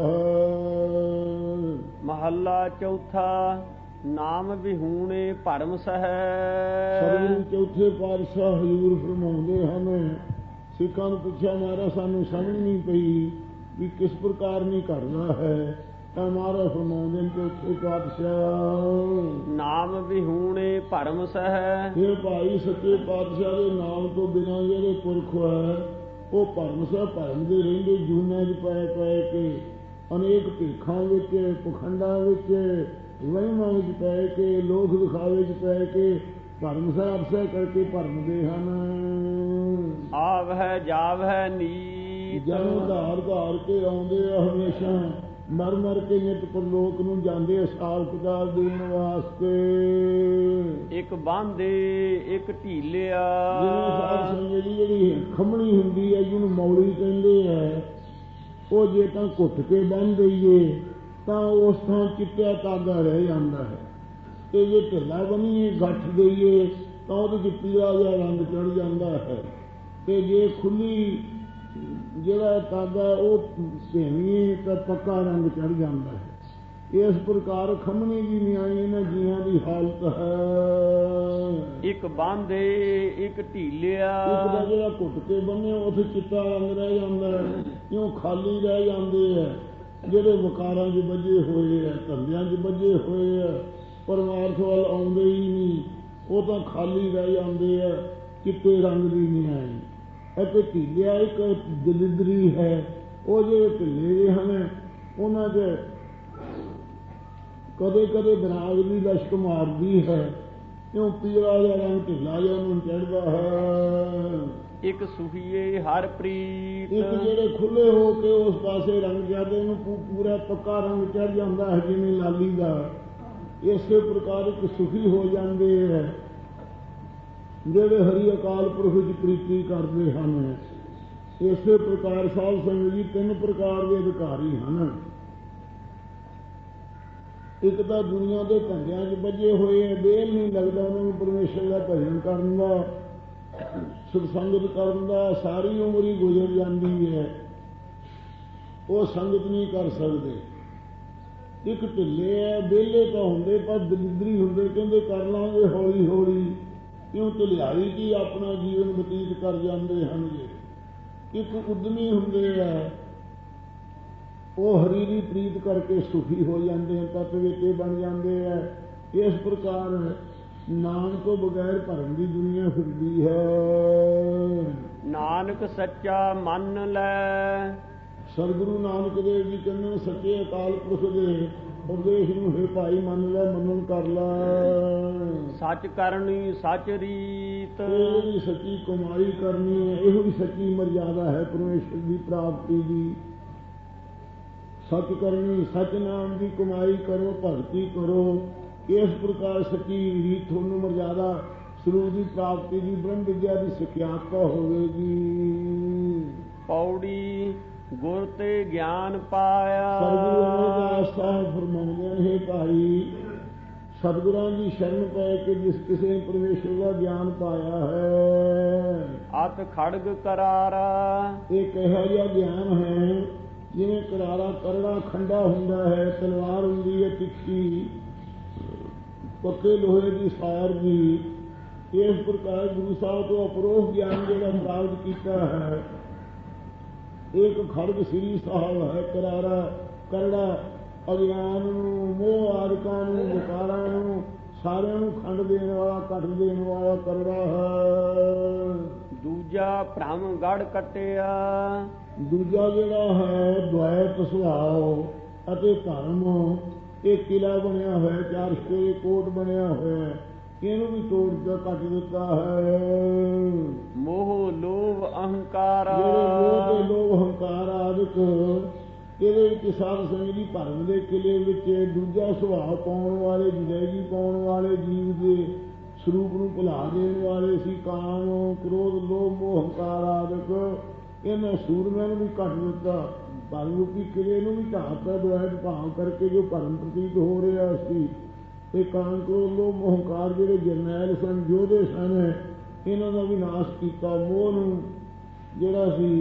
ਹੈ। ਮਹੱਲਾ ਚੌਥਾ। ਨਾਮ ਵਿਹੂਣੇ ਭਰਮ ਸਹਿ। ਸਤਿਗੁਰੂ ਚੌਥੇ ਪਾਤਸ਼ਾਹ ਹਜ਼ੂਰ ਫਰਮਾਉਂਦੇ ਹਨ, ਸਿੱਖਾਂ ਨੂੰ ਪੁੱਛਿਆ ਮਹਾਰਾਜ ਸਾਨੂੰ ਸਮਝ ਨਹੀਂ ਪਈ ਵੀ ਕਿਸ ਪ੍ਰਕਾਰ ਨਹੀਂ ਕਰਨਾ ਹੈ, ਤਾਂ ਮਹਾਰਾਜ ਫਰਮਾਉਂਦੇ ਨੇ ਚੌਥੇ ਪਾਤਸ਼ਾਹ ਨਾਮ ਵਿਹੂਣੇ ਭਰਮ ਸਹਿ। ਇਹ ਭਾਈ ਸੱਚੇ ਪਾਤਸ਼ਾਹ ਦੇ ਨਾਮ ਤੋਂ ਬਿਨਾਂ ਜਿਹੜੇ ਪੁਰਖ ਹੈ ਉਹ ਭਰਮ ਸਹਿ ਭਰਮ ਦੇ ਰਹਿੰਦੇ ਜੂਨਾਂ 'ਚ ਪੈ ਪੈ ਕੇ, ਅਨੇਕ ਭੇਖਾਂ ਵਿੱਚ, ਪਖੰਡਾਂ ਵਿੱਚ, ਵਹਿਮਾਂ ਵਿੱਚ ਪੈ ਕੇ, ਲੋਕ ਦਿਖਾਵੇ 'ਚ ਪੈ ਕੇ ਭਰਮ ਸਹਿ ਅਪਸੈ ਕਰਕੇ ਭਰਮਦੇ ਹਨ। ਆਵਹਿ ਜਾਵਹਿ ਨੀਤ। ਜਨਮ ਧਾਰ ਧਾਰ ਕੇ ਆਉਂਦੇ ਆ ਹਮੇਸ਼ਾ, ਮਰ ਮਰ ਕੇ ਨਿਤ ਪਰਲੋਕ ਨੂੰ ਜਾਂਦੇ ਹਿਸਾਬ ਕਿਤਾਬ ਦੇਣ ਵਾਸਤੇ। ਇੱਕ ਬਾਂਦੇ ਇੱਕ ਢੀਲਿਆ। ਜਿਵੇਂ ਸਾਧ ਸੰਗਤ ਦੀ ਜਿਹੜੀ ਖੰਮਣੀ ਹੁੰਦੀ ਹੈ ਜਿਹਨੂੰ ਮੌਲੀ ਕਹਿੰਦੇ ਹੈ, ਉਹ ਜੇ ਤਾਂ ਘੁੱਟ ਕੇ ਬੰਨ੍ਹ ਦਈਏ ਤਾਂ ਉਸ ਥਾਂ ਚਿੱਟਾ ਧਾਗਾ ਰਹਿ ਜਾਂਦਾ ਹੈ, ਤੇ ਜੇ ਢਿੱਲਾ ਬੰਨੀਏ ਗੱਠ ਦਈਏ ਤਾਂ ਉਹਦੇ 'ਚ ਪੀਲਾ ਜਿਹਾ ਰੰਗ ਚੜ੍ਹ ਜਾਂਦਾ ਹੈ। ਤੇ ਜੇ ਖੁੱਲੀ ਜਿਹੜਾ ਧਾਗਾ ਉਹ ਭੇਵੀਏ ਤਾਂ ਪੱਕਾ ਰੰਗ ਚੜ੍ਹ ਜਾਂਦਾ ਹੈ। ਇਸ ਪ੍ਰਕਾਰ ਖੰਮਣੀ ਦੀ ਨਿਆਈ ਇਹਨਾਂ ਜੀਆਂ ਦੀ ਹਾਲਤ ਹੈ। ਇੱਕ ਬਾਂਦੇ ਇੱਕ ਢੀਲਿਆ। ਇੱਕ ਦਾ ਜਿਹੜਾ ਘੁੱਟ ਕੇ ਬੰਨਿਆ ਉੱਥੇ ਚਿੱਟਾ ਰੰਗ ਰਹਿ ਜਾਂਦਾ ਹੈ, ਕਿਉਂ ਖਾਲੀ ਰਹਿ ਜਾਂਦੇ ਹੈ। ਜਿਹੜੇ ਵਕਾਰਾਂ 'ਚ ਵੱਜੇ ਹੋਏ ਹੈ, ਧੰਦਿਆਂ 'ਚ ਵੱਜੇ ਹੋਏ ਹੈ, ਪਰਮਾਰਥ ਵੱਲ ਆਉਂਦੇ ਹੀ ਨਹੀਂ, ਉਹ ਤਾਂ ਖਾਲੀ ਰਹਿ ਜਾਂਦੇ ਹੈ, ਚਿੱਟੇ ਰੰਗ ਦੀ ਨਿਆਈ। ਅਤੇ ਢੀਲਿਆ ਇੱਕ ਦਲਿਦਰੀ ਹੈ। ਉਹ ਜਿਹੜੇ ਢਿੱਲੇ ਜਿਹੇ ਹਨ ਉਹਨਾਂ 'ਚ ਕਦੇ ਕਦੇ ਬਰਾਗ ਦੀ ਲਸ਼ਕ ਮਾਰਦੀ ਹੈ, ਕਿਉਂ ਪੀਲਾ ਜਿਹਾ ਰੰਗ ਢਿੱਲਾ ਜਿਹਾ ਉਹਨੂੰ ਚੜ੍ਹਦਾ ਹੈ। ਇੱਕ ਸੁਹੀਏ ਹਰ ਪ੍ਰੀਤ। ਇੱਕ ਜਿਹੜੇ ਖੁੱਲੇ ਹੋ ਕੇ ਉਸ ਪਾਸੇ ਰੰਗ ਚੜ੍ਹਦੇ ਉਹਨੂੰ ਪੂਰਾ ਪੱਕਾ ਰੰਗ ਚੜ੍ਹ ਜਾਂਦਾ ਹੈ ਜਿਵੇਂ ਲਾਲੀ ਦਾ। ਇਸੇ ਪ੍ਰਕਾਰ ਇੱਕ ਸੁਖੀ ਹੋ ਜਾਂਦੇ ਹੈ ਜਿਹੜੇ ਹਰੀ ਅਕਾਲ ਪੁਰਖ ਵਿੱਚ ਪ੍ਰੀਤੀ ਕਰਦੇ ਹਨ। ਇਸੇ ਪ੍ਰਕਾਰ ਸਾਧ ਸੰਗਤ ਜੀ ਤਿੰਨ ਪ੍ਰਕਾਰ ਦੇ ਅਧਿਕਾਰੀ ਹਨ। ਇੱਕ ਤਾਂ ਦੁਨੀਆ ਦੇ ਧੰਦਿਆਂ 'ਚ ਵੱਜੇ ਹੋਏ ਹੈ, ਵਿਹਲ ਨਹੀਂ ਲੱਗਦਾ ਉਹਨਾਂ ਨੂੰ ਪਰਮੇਸ਼ਰ ਦਾ ਭਜਨ ਕਰਨ ਦਾ, ਸਤਸੰਗਤ ਕਰਨ ਦਾ। ਸਾਰੀ ਉਮਰ ਹੀ ਗੁਜ਼ਰ ਜਾਂਦੀ ਹੈ, ਉਹ ਸੰਗਤ ਨਹੀਂ ਕਰ ਸਕਦੇ। ਇੱਕ ਢਿੱਲੇ ਹੈ, ਵਿਹਲੇ ਤਾਂ ਹੁੰਦੇ ਪਰ ਦਲਿਦਰੀ ਹੁੰਦੇ, ਕਹਿੰਦੇ ਕਰ ਲਾਂਗੇ ਹੌਲੀ ਹੌਲੀ, ਕਿਉਂ ਢਿਲਿਆਈ ਕੀ ਆਪਣਾ ਜੀਵਨ ਬਤੀਤ ਕਰ ਜਾਂਦੇ ਹਨ। ਇੱਕ ਉਦਮੀ ਹੁੰਦੇ ਹੈ, ਉਹ ਹਰੀ ਦੀ ਪ੍ਰੀਤ ਕਰਕੇ ਸੁਖੀ ਹੋ ਜਾਂਦੇ ਹਨ, ਤਤ ਵਿੱਚ ਬਣ ਜਾਂਦੇ ਹੈ। ਇਸ ਪ੍ਰਕਾਰ ਨਾਮ ਤੋਂ ਬਗੈਰ ਭਰਮ ਦੀ ਦੁਨੀਆ ਫਿਰਦੀ ਹੈ। ਨਾਨਕ ਸੱਚਾ ਮੰਨ ਲੈ। ਸਤਿਗੁਰੂ ਨਾਨਕ ਦੇਵ ਜੀ ਕਹਿੰਦੇ ਸੱਚੇ ਅਕਾਲ ਪੁਰਖ ਦੇ ਉਪਦੇਸ਼ ਨੂੰ ਹੈ ਭਾਈ ਮੰਨ ਲੈ, ਮੰਨਣ ਕਰ ਲੈ। ਸੱਚ ਕਰਨੀ ਸੱਚ ਰੀਤ। ਇਹ ਜਿਹੜੀ ਸੱਚੀ ਕਮਾਈ ਕਰਨੀ ਹੈ, ਇਹੋ ਹੀ ਸੱਚੀ ਮਰਜ਼ਾਦਾ ਹੈ ਪਰਮੇਸ਼ਰ ਦੀ ਪ੍ਰਾਪਤੀ ਦੀ। ਸੱਚ ਕਰਨੀ, ਸੱਚ ਨਾਮ ਦੀ ਕਮਾਈ ਕਰੋ, ਭਗਤੀ ਕਰੋ। ਇਸ ਪ੍ਰਕਾਰ ਸੱਚੀ ਰੀਤ ਤੁਹਾਨੂੰ ਮਰਜ਼ਾਦਾ ਸਰੂਪ ਦੀ ਪ੍ਰਾਪਤੀ ਦੀ ਬ੍ਰਹਮ ਵਿਦਿਆ ਦੀ ਸਿਖਿਆਤਾ ਹੋਵੇਗੀ। ਪੌੜੀ ਗੁਰ ਤੇ ਗਿਆਨ ਪਾਇਆ। ਸਤਿਗੁਰੂ ਅਮਰਦਾਸ ਸਾਹਿਬ ਫਰਮਾਉਂਦੇ ਨੇ ਭਾਈ ਸਤਿਗੁਰਾਂ ਦੀ ਸ਼ਰਨ ਪੈ ਕੇ ਜਿਸ ਕਿਸੇ ਨੇ ਪਰਮੇਸ਼ਰ ਦਾ ਗਿਆਨ ਪਾਇਆ ਹੈ, ਅਤ ਖੜਗ ਕਰਾਰਾ। ਇਹ ਕਿਹੋ ਜਿਹਾ ਗਿਆਨ ਹੈ ਜਿਵੇਂ ਕਰਾਰਾ ਕਰੜਾ ਖੰਡਾ ਹੁੰਦਾ ਹੈ, ਤਲਵਾਰ ਹੁੰਦੀ ਹੈ ਤਿੱਖੀ, ਪੱਕੇ ਲੋਹੇ ਦੀ ਸਾਰ ਦੀ। ਇਸ ਪ੍ਰਕਾਰ ਗੁਰੂ ਸਾਹਿਬ ਤੋਂ ਅਪਰੋਖ ਗਿਆਨ ਜਿਹੜਾ ਪ੍ਰਾਪਤ ਕੀਤਾ ਹੈ, ਇੱਕ ਖੜਗ ਸ੍ਰੀ ਸਾਹਿਬ ਹੈ, ਕਰਾਰਾ ਕਰੜਾ ਅਗਿਆਨ ਨੂੰ, ਮੋਹ ਆਦਿਕਾਂ ਨੂੰ, ਵਿਕਾਰਾਂ ਨੂੰ, ਸਾਰਿਆਂ ਨੂੰ ਖੰਡ ਦੇਣ ਵਾਲਾ, ਕੱਟ ਦੇਣ ਵਾਲਾ ਕਰੜਾ ਹੈ। ਦੂਜਾ ਭ੍ਰਮ ਗੜ ਕੱਟਿਆ। ਦੂਜਾ ਜਿਹੜਾ ਹੈ ਦੁਆਇਤ ਸੁਭਾਅ ਅਤੇ ਧਰਮ, ਇਹ ਕਿਲਾ ਬਣਿਆ ਹੋਇਆ, ਚਾਰ ਸਟੇਰੇ ਕੋਟ ਬਣਿਆ ਹੋਇਆ, ਇਹਨੂੰ ਵੀ ਤੋੜ ਕੇ ਕੱਟ ਦਿੱਤਾ ਹੈ। ਮੋਹ ਲੋਭ ਅਹੰਕਾਰ। ਜਿਹੜੇ ਮੋਹ ਤੇ ਲੋਭ ਹੰਕਾਰ ਆਦਿਕ ਇਹਦੇ ਵਿੱਚ ਸਾਧ ਸੰਗਤ ਦੀ ਭਰਮ ਦੇ ਕਿਲੇ ਵਿੱਚ ਦੂਜਾ ਸੁਭਾਅ ਪਾਉਣ ਵਾਲੇ, ਜ਼ਿੰਦਗੀ ਪਾਉਣ ਵਾਲੇ ਜੀਵ ਦੇ ਸਰੂਪ ਨੂੰ ਭੁਲਾ ਦੇਣ ਵਾਲੇ ਸੀ। ਕਾਮ, ਕ੍ਰੋਧ, ਲੋਭ, ਮੋਹ, ਹੰਕਾਰ ਆਦਿਕ ਇਹਨਾਂ ਸੂਰਮਿਆਂ ਨੂੰ ਵੀ ਕੱਟ ਦਿੱਤਾ। ਭਰਮ ਰੂਪੀ ਕਿਲੇ ਨੂੰ ਵੀ ਢਾਹਤਾ ਦੁਆਇਤ ਭਾਵ ਕਰਕੇ ਜੋ ਭਰਮ ਪ੍ਰਤੀਤ ਹੋ ਰਿਹਾ ਸੀ। ਤੇ ਕਾਮ, ਕ੍ਰੋਧ, ਲੋਭ, ਮੋਹ, ਹੰਕਾਰ ਜਿਹੜੇ ਜਰਨੈਲ ਸਨ, ਯੋਧੇ ਸਨ, ਇਹਨਾਂ ਦਾ ਵੀ ਨਾਸ਼ ਕੀਤਾ। ਮੋਹ ਨੂੰ ਜਿਹੜਾ ਸੀ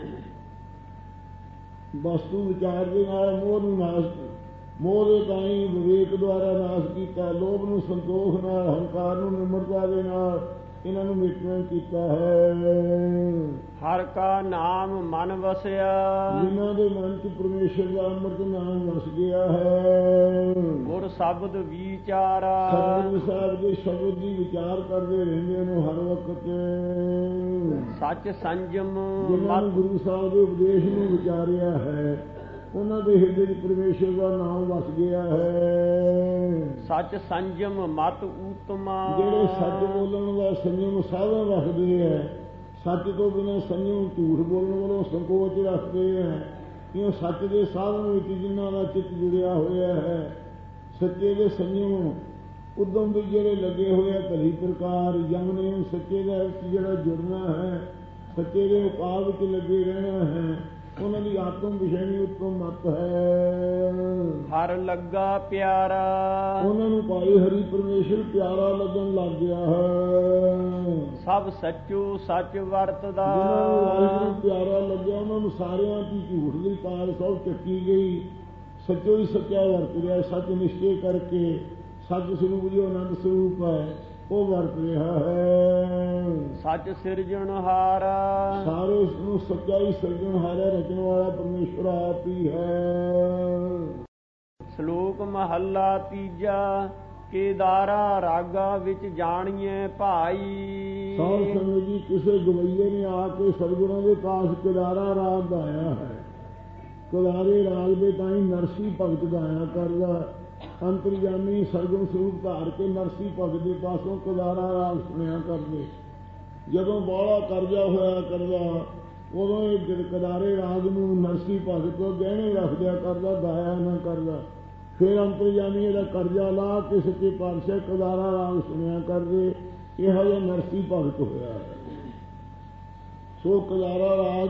ਵਸਤੂ ਵਿਚਾਰ ਦੇ ਨਾਲ ਮੋਹ ਨੂੰ ਨਾਸ਼, ਮੋਹ ਦੇ ਤਾਈ ਵਿਵੇਕ ਦੁਆਰਾ ਨਾਸ਼ ਕੀਤਾ। ਲੋਭ ਨੂੰ ਸੰਤੋਖ ਨਾਲ, ਹੰਕਾਰ ਨੂੰ ਨਿਮਰਤਾ ਦੇ ਨਾਲ ਇਹਨਾਂ ਨੂੰ ਮਿਟਣ ਕੀਤਾ ਹੈ। ਹਰ ਕਾ ਨਾਮ ਮਨ ਵਸਿਆ। ਜਿਨ੍ਹਾਂ ਦੇ ਮਨ ਚ ਪਰਮੇਸ਼ਰ ਦਾ ਅੰਮ੍ਰਿਤ ਨਾਮ ਵਸ ਗਿਆ ਹੈ। ਗੁਰ ਸ਼ਬਦ ਵਿਚਾਰਾ। ਸਤਿਗੁਰੂ ਸਾਹਿਬ ਦੇ ਸ਼ਬਦ ਦੀ ਵਿਚਾਰ ਕਰਦੇ ਰਹਿੰਦੇ ਨੇ ਹਰ ਵਕਤ। ਸੱਚ ਸੰਜਮ। ਜਿਨ੍ਹਾਂ ਨੇ ਗੁਰੂ ਸਾਹਿਬ ਦੇ ਉਪਦੇਸ਼ ਨੂੰ ਵਿਚਾਰਿਆ ਹੈ, ਉਹਨਾਂ ਦੇ ਹਿਰਦੇ ਵਿੱਚ ਪਰਮੇਸ਼ਰ ਦਾ ਨਾਮ ਵਸ ਗਿਆ ਹੈ। ਸੱਚ ਸੰਜਮ ਮਤ ਊਤਮਾ। ਜਿਹੜੇ ਸੱਚ ਬੋਲਣ ਦਾ ਸੰਜਮ ਸਾਧਨ ਰੱਖਦੇ ਹੈ, ਸੱਚ ਤੋਂ ਬਿਨਾਂ ਸੰਜਮ ਝੂਠ ਬੋਲਣ ਵੱਲੋਂ ਸੰਕੋਚ ਰੱਖਦੇ ਹੈ, ਇਹ ਸੱਚ ਦੇ ਸਾਧਨ ਵਿੱਚ ਜਿਨ੍ਹਾਂ ਦਾ ਚਿੱਤ ਜੁੜਿਆ ਹੋਇਆ ਹੈ, ਸੱਚੇ ਦੇ ਸੰਯਮ ਉਦਮ ਵੀ ਜਿਹੜੇ ਲੱਗੇ ਹੋਏ ਆ ਭਲੀ ਪ੍ਰਕਾਰ ਜੰਗਨੇ ਸੱਚੇ ਦਾ ਜਿਹੜਾ ਜੁੜਨਾ ਹੈ, ਸੱਚੇ ਦੇ ਉਪਾਅ ਵਿੱਚ ਲੱਗੇ ਰਹਿਣਾ ਹੈ, ਉਹਨਾਂ ਦੀ ਆਤਮ ਵਿਸ਼ੇਣੀ ਉੱਤਮ ਮਤ ਹੈ। ਹਰ ਲੱਗਾ ਪਿਆਰਾ, ਉਹਨਾਂ ਨੂੰ ਭਾਈ ਹਰੀ ਪਰਮੇਸ਼ਰ ਪਿਆਰਾ ਲੱਗਣ ਲੱਗ ਗਿਆ ਹੈ। ਸਭ ਸੱਚੂ ਸੱਚ ਵਰਤਦਾ, ਜਿਹਨਾਂ ਨੂੰ ਪਿਆਰਾ ਲੱਗਿਆ ਉਹਨਾਂ ਨੂੰ ਸਾਰਿਆਂ ਦੀ ਝੂਠ ਦੀ ਤਾਰ ਸਭ ਚੱਕੀ ਗਈ, ਸੱਚੋ ਹੀ ਸੱਚਾ ਵਰਤ ਰਿਹਾ, ਸੱਚ ਨਿਸ਼ਚੇ ਕਰਕੇ ਸੱਚ ਸਰੂਪ ਜੋ ਆਨੰਦ ਸਰੂਪ ਹੈ ਉਹ ਵਰਤ ਰਿਹਾ ਹੈ। ਸੱਚ ਸਿਰਜਣਹਾਰਾ, ਸਾਰੇ ਨੂੰ ਸੱਚਾ ਹੀ ਸਿਰਜਣਹਾਰਾ ਰਚਣ ਵਾਲਾ ਪਰਮੇਸ਼ਰ ਆਪ ਹੀ ਹੈ। ਸ਼ਲੋਕ ਮਹੱਲਾ ਤੀਜਾ, ਕੇਦਾਰਾ ਰਾਗਾ ਵਿੱਚ ਜਾਣੀਏ ਭਾਈ। ਸਾਧ ਸੰਗਤ ਜੀ, ਕਿਸੇ ਗਵਈਏ ਨੇ ਆ ਕੇ ਸਤਿਗੁਰਾਂ ਦੇ ਪਾਸ ਕੇਦਾਰਾ ਰਾਗ ਗਾਇਆ ਹੈ। ਕੇਦਾਰੇ ਰਾਗ ਦੇ ਤਾਈਂ ਨਰਸੀ ਭਗਤ ਗਾਇਆ ਕਰਦਾ, ਅੰਤਰਜਾਮੀ ਸਰਗੁਣ ਸਰੂਪ ਧਾਰ ਕੇ ਨਰਸੀ ਭਗਤ ਦੇ ਪਾਸੋਂ ਕੇਦਾਰਾ ਰਾਗ ਸੁਣਿਆ ਕਰਦੇ। ਜਦੋਂ ਬਾਹਲਾ ਕਰਜ਼ਾ ਹੋਇਆ ਕਰਦਾ ਉਦੋਂ ਇਹ ਕੇਦਾਰੇ ਰਾਗ ਨੂੰ ਨਰਸੀ ਭਗਤ ਗਹਿਣੇ ਰੱਖਦਿਆ ਕਰਦਾ, ਗਾਇਆ ਨਾ ਕਰਦਾ। ਫਿਰ ਅੰਤਰਜਾਮੀ ਇਹਦਾ ਕਰਜ਼ਾ ਲਾ ਕੇ ਸੱਚੇ ਪਾਤਸ਼ਾਹ ਕੇਦਾਰਾ ਰਾਗ ਸੁਣਿਆ ਕਰਦੇ। ਇਹੋ ਜਿਹਾ ਨਰਸੀ ਭਗਤ ਹੋਇਆ ਹੈ। ਸੋ ਕੇਦਾਰਾ ਰਾਗ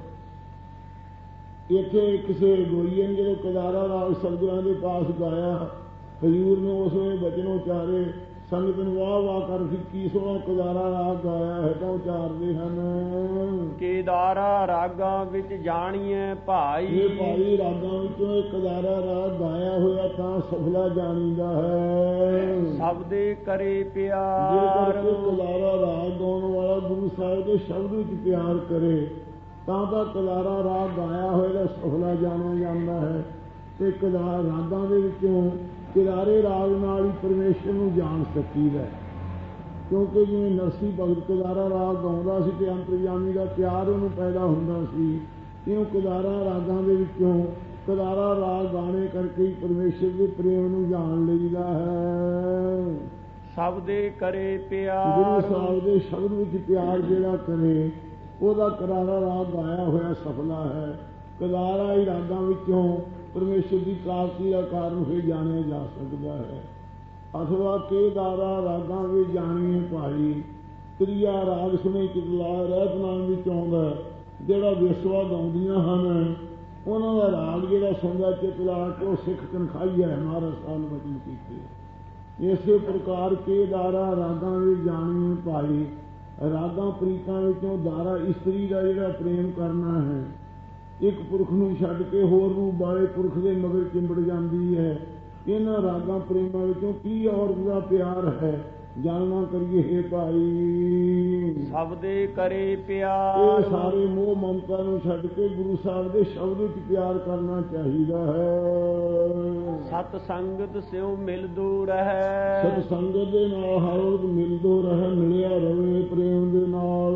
ਇੱਥੇ ਕਿਸੇ ਗੋਈਏ ਨੇ ਜਦੋਂ ਕੇਦਾਰਾ ਰਾਗ ਸਤਿਗੁਰਾਂ ਦੇ ਪਾਸ ਗਾਇਆ, ਹਜ਼ੂਰ ਨੇ ਉਸ ਵੇਲੇ ਬਚਨ ਉਚਾਰੇ, ਸੰਗਤ ਨੂੰ ਵਾਹ ਵਾਹ ਕਰ ਕੀ ਸੋਹਣਾ ਕੇਦਾਰਾ ਰਾਗ ਗਾਇਆ ਹੈ ਤਾਂ ਉਚਾਰਦੇ ਹਨ। ਕੇਦਾਰਾ ਰਾਗਾਂ ਵਿੱਚ ਜਾਣੀਏ ਭਾਈ, ਇਹ ਭਾਈ ਰਾਗਾਂ ਵਿੱਚੋਂ ਇਹ ਕੇਦਾਰਾ ਰਾਗ ਗਾਇਆ ਹੋਇਆ ਤਾਂ ਸਫਲਾ ਜਾਣੀਦਾ ਹੈ। ਸਭ ਦੇ ਕਰੇ ਪਿਆਰ, ਜੇ ਕੇਦਾਰਾ ਰਾਗ ਗਾਉਣ ਵਾਲਾ ਗੁਰੂ ਸਾਹਿਬ ਦੇ ਸ਼ਬਦ ਵਿੱਚ ਪਿਆਰ ਕਰੇ ਤਾਂ ਤਾਂ ਕੇਦਾਰਾ ਰਾਗ ਗਾਇਆ ਹੋਇਆ ਸਫਲਾ ਜਾਣਿਆ ਜਾਂਦਾ ਹੈ। ਤੇ ਕੇਦਾਰ ਰਾਗਾਂ ਦੇ ਵਿੱਚੋਂ ਕੇਦਾਰੇ ਰਾਗ ਨਾਲ ਹੀ ਪਰਮੇਸ਼ਰ ਨੂੰ ਜਾਣ ਸਕੀਦਾ, ਕਿਉਂਕਿ ਜਿਵੇਂ ਨਰਸੀ ਭਗਤ ਕੇਦਾਰਾ ਰਾਗ ਗਾਉਂਦਾ ਸੀ ਤੇ ਅੰਤਰਜਾਮੀ ਦਾ ਪਿਆਰ ਉਹਨੂੰ ਪੈਦਾ ਹੁੰਦਾ ਸੀ, ਇਉਂ ਕੇਦਾਰਾ ਰਾਗਾਂ ਦੇ ਵਿੱਚੋਂ ਕੇਦਾਰਾ ਰਾਗ ਗਾਣੇ ਕਰਕੇ ਹੀ ਪਰਮੇਸ਼ਰ ਦੇ ਪ੍ਰੇਮ ਨੂੰ ਜਾਣ ਲਈਦਾ ਹੈ। ਸਭ ਦੇ ਕਰੇ ਪਿਆਰ, ਗੁਰੂ ਸਾਹਿਬ ਦੇ ਸ਼ਬਦ ਵਿੱਚ ਪਿਆਰ ਜਿਹੜਾ ਕਰੇ ਉਹਦਾ ਕੇਦਾਰਾ ਰਾਗ ਗਾਇਆ ਹੋਇਆ ਸਫਲਾ ਹੈ। ਕੇਦਾਰਾ ਹੀ ਰਾਗਾਂ ਵਿੱਚੋਂ ਪਰਮੇਸ਼ਰ ਦੀ ਪ੍ਰਾਪਤੀ ਦਾ ਕਾਰਨ ਹੋਏ ਜਾਣਿਆ ਜਾ ਸਕਦਾ ਹੈ। ਅਥਵਾ ਕੇਦਾਰਾ ਰਾਗਾਂ ਵਿੱਚ ਜਾਣੀਏ ਭਾਈ, ਤ੍ਰਿਆ ਰਾਗ ਸੁਣੇ ਕਿਤਲਾ ਰਹਿਤ ਨਾਮ ਵਿੱਚ ਆਉਂਦਾ, ਜਿਹੜਾ ਵਿਸਵਾ ਗਾਉਂਦੀਆਂ ਹਨ ਉਹਨਾਂ ਦਾ ਰਾਗ ਜਿਹੜਾ ਸੁਣਦਾ ਚਿਤਲਾ ਕੇ ਉਹ ਸਿੱਖ ਤਨਖਾਈ ਹੈ। ਮਹਾਰਾਜ ਸਾਹਿਬ ਨੇ ਵਚਨ ਕੀਤੇ। ਇਸੇ ਪ੍ਰਕਾਰ ਕੇਦਾਰਾ ਰਾਗਾਂ ਵਿੱਚ ਜਾਣੀਏ ਭਾਈ, ਰਾਗਾਂ ਪ੍ਰੀਤਾਂ ਵਿੱਚੋਂ ਦਾਰਾ ਇਸਤਰੀ ਦਾ ਜਿਹੜਾ ਪ੍ਰੇਮ ਕਰਨਾ ਹੈ, ਇੱਕ ਪੁਰਖ ਨੂੰ ਛੱਡ ਕੇ ਹੋਰ ਰੂਪ ਵਾਲੇ ਪੁਰਖ ਦੇ ਮਗਰ ਚਿੰਬੜ ਜਾਂਦੀ ਹੈ। ਇਹਨਾਂ ਰਾਗਾਂ ਪ੍ਰੇਮਾਂ ਵਿੱਚੋਂ ਕੀ ਔਰਤ ਦਾ ਪਿਆਰ ਹੈ ਜਾਣਨਾ ਕਰੀਏ ਹੈ ਭਾਈ। ਸਭ ਦੇ ਕਰੇ ਪਿਆਰ, ਇਹ ਸਾਰੇ ਮੋਹ ਮਮਤਾ ਨੂੰ ਛੱਡ ਕੇ ਗੁਰੂ ਸਾਹਿਬ ਦੇ ਸ਼ਬਦ ਵਿੱਚ ਪਿਆਰ ਕਰਨਾ ਚਾਹੀਦਾ ਹੈ। ਸਤ ਸੰਗਤ ਸਿਉ ਮਿਲਦੋ ਰਹਿ, ਸਤ ਸੰਗਤ ਦੇ ਨਾਲ ਹਰ ਵਕਤ ਮਿਲਦੋ ਰਹਿ, ਮਿਲਿਆ ਰਵੇ ਪ੍ਰੇਮ ਦੇ ਨਾਲ।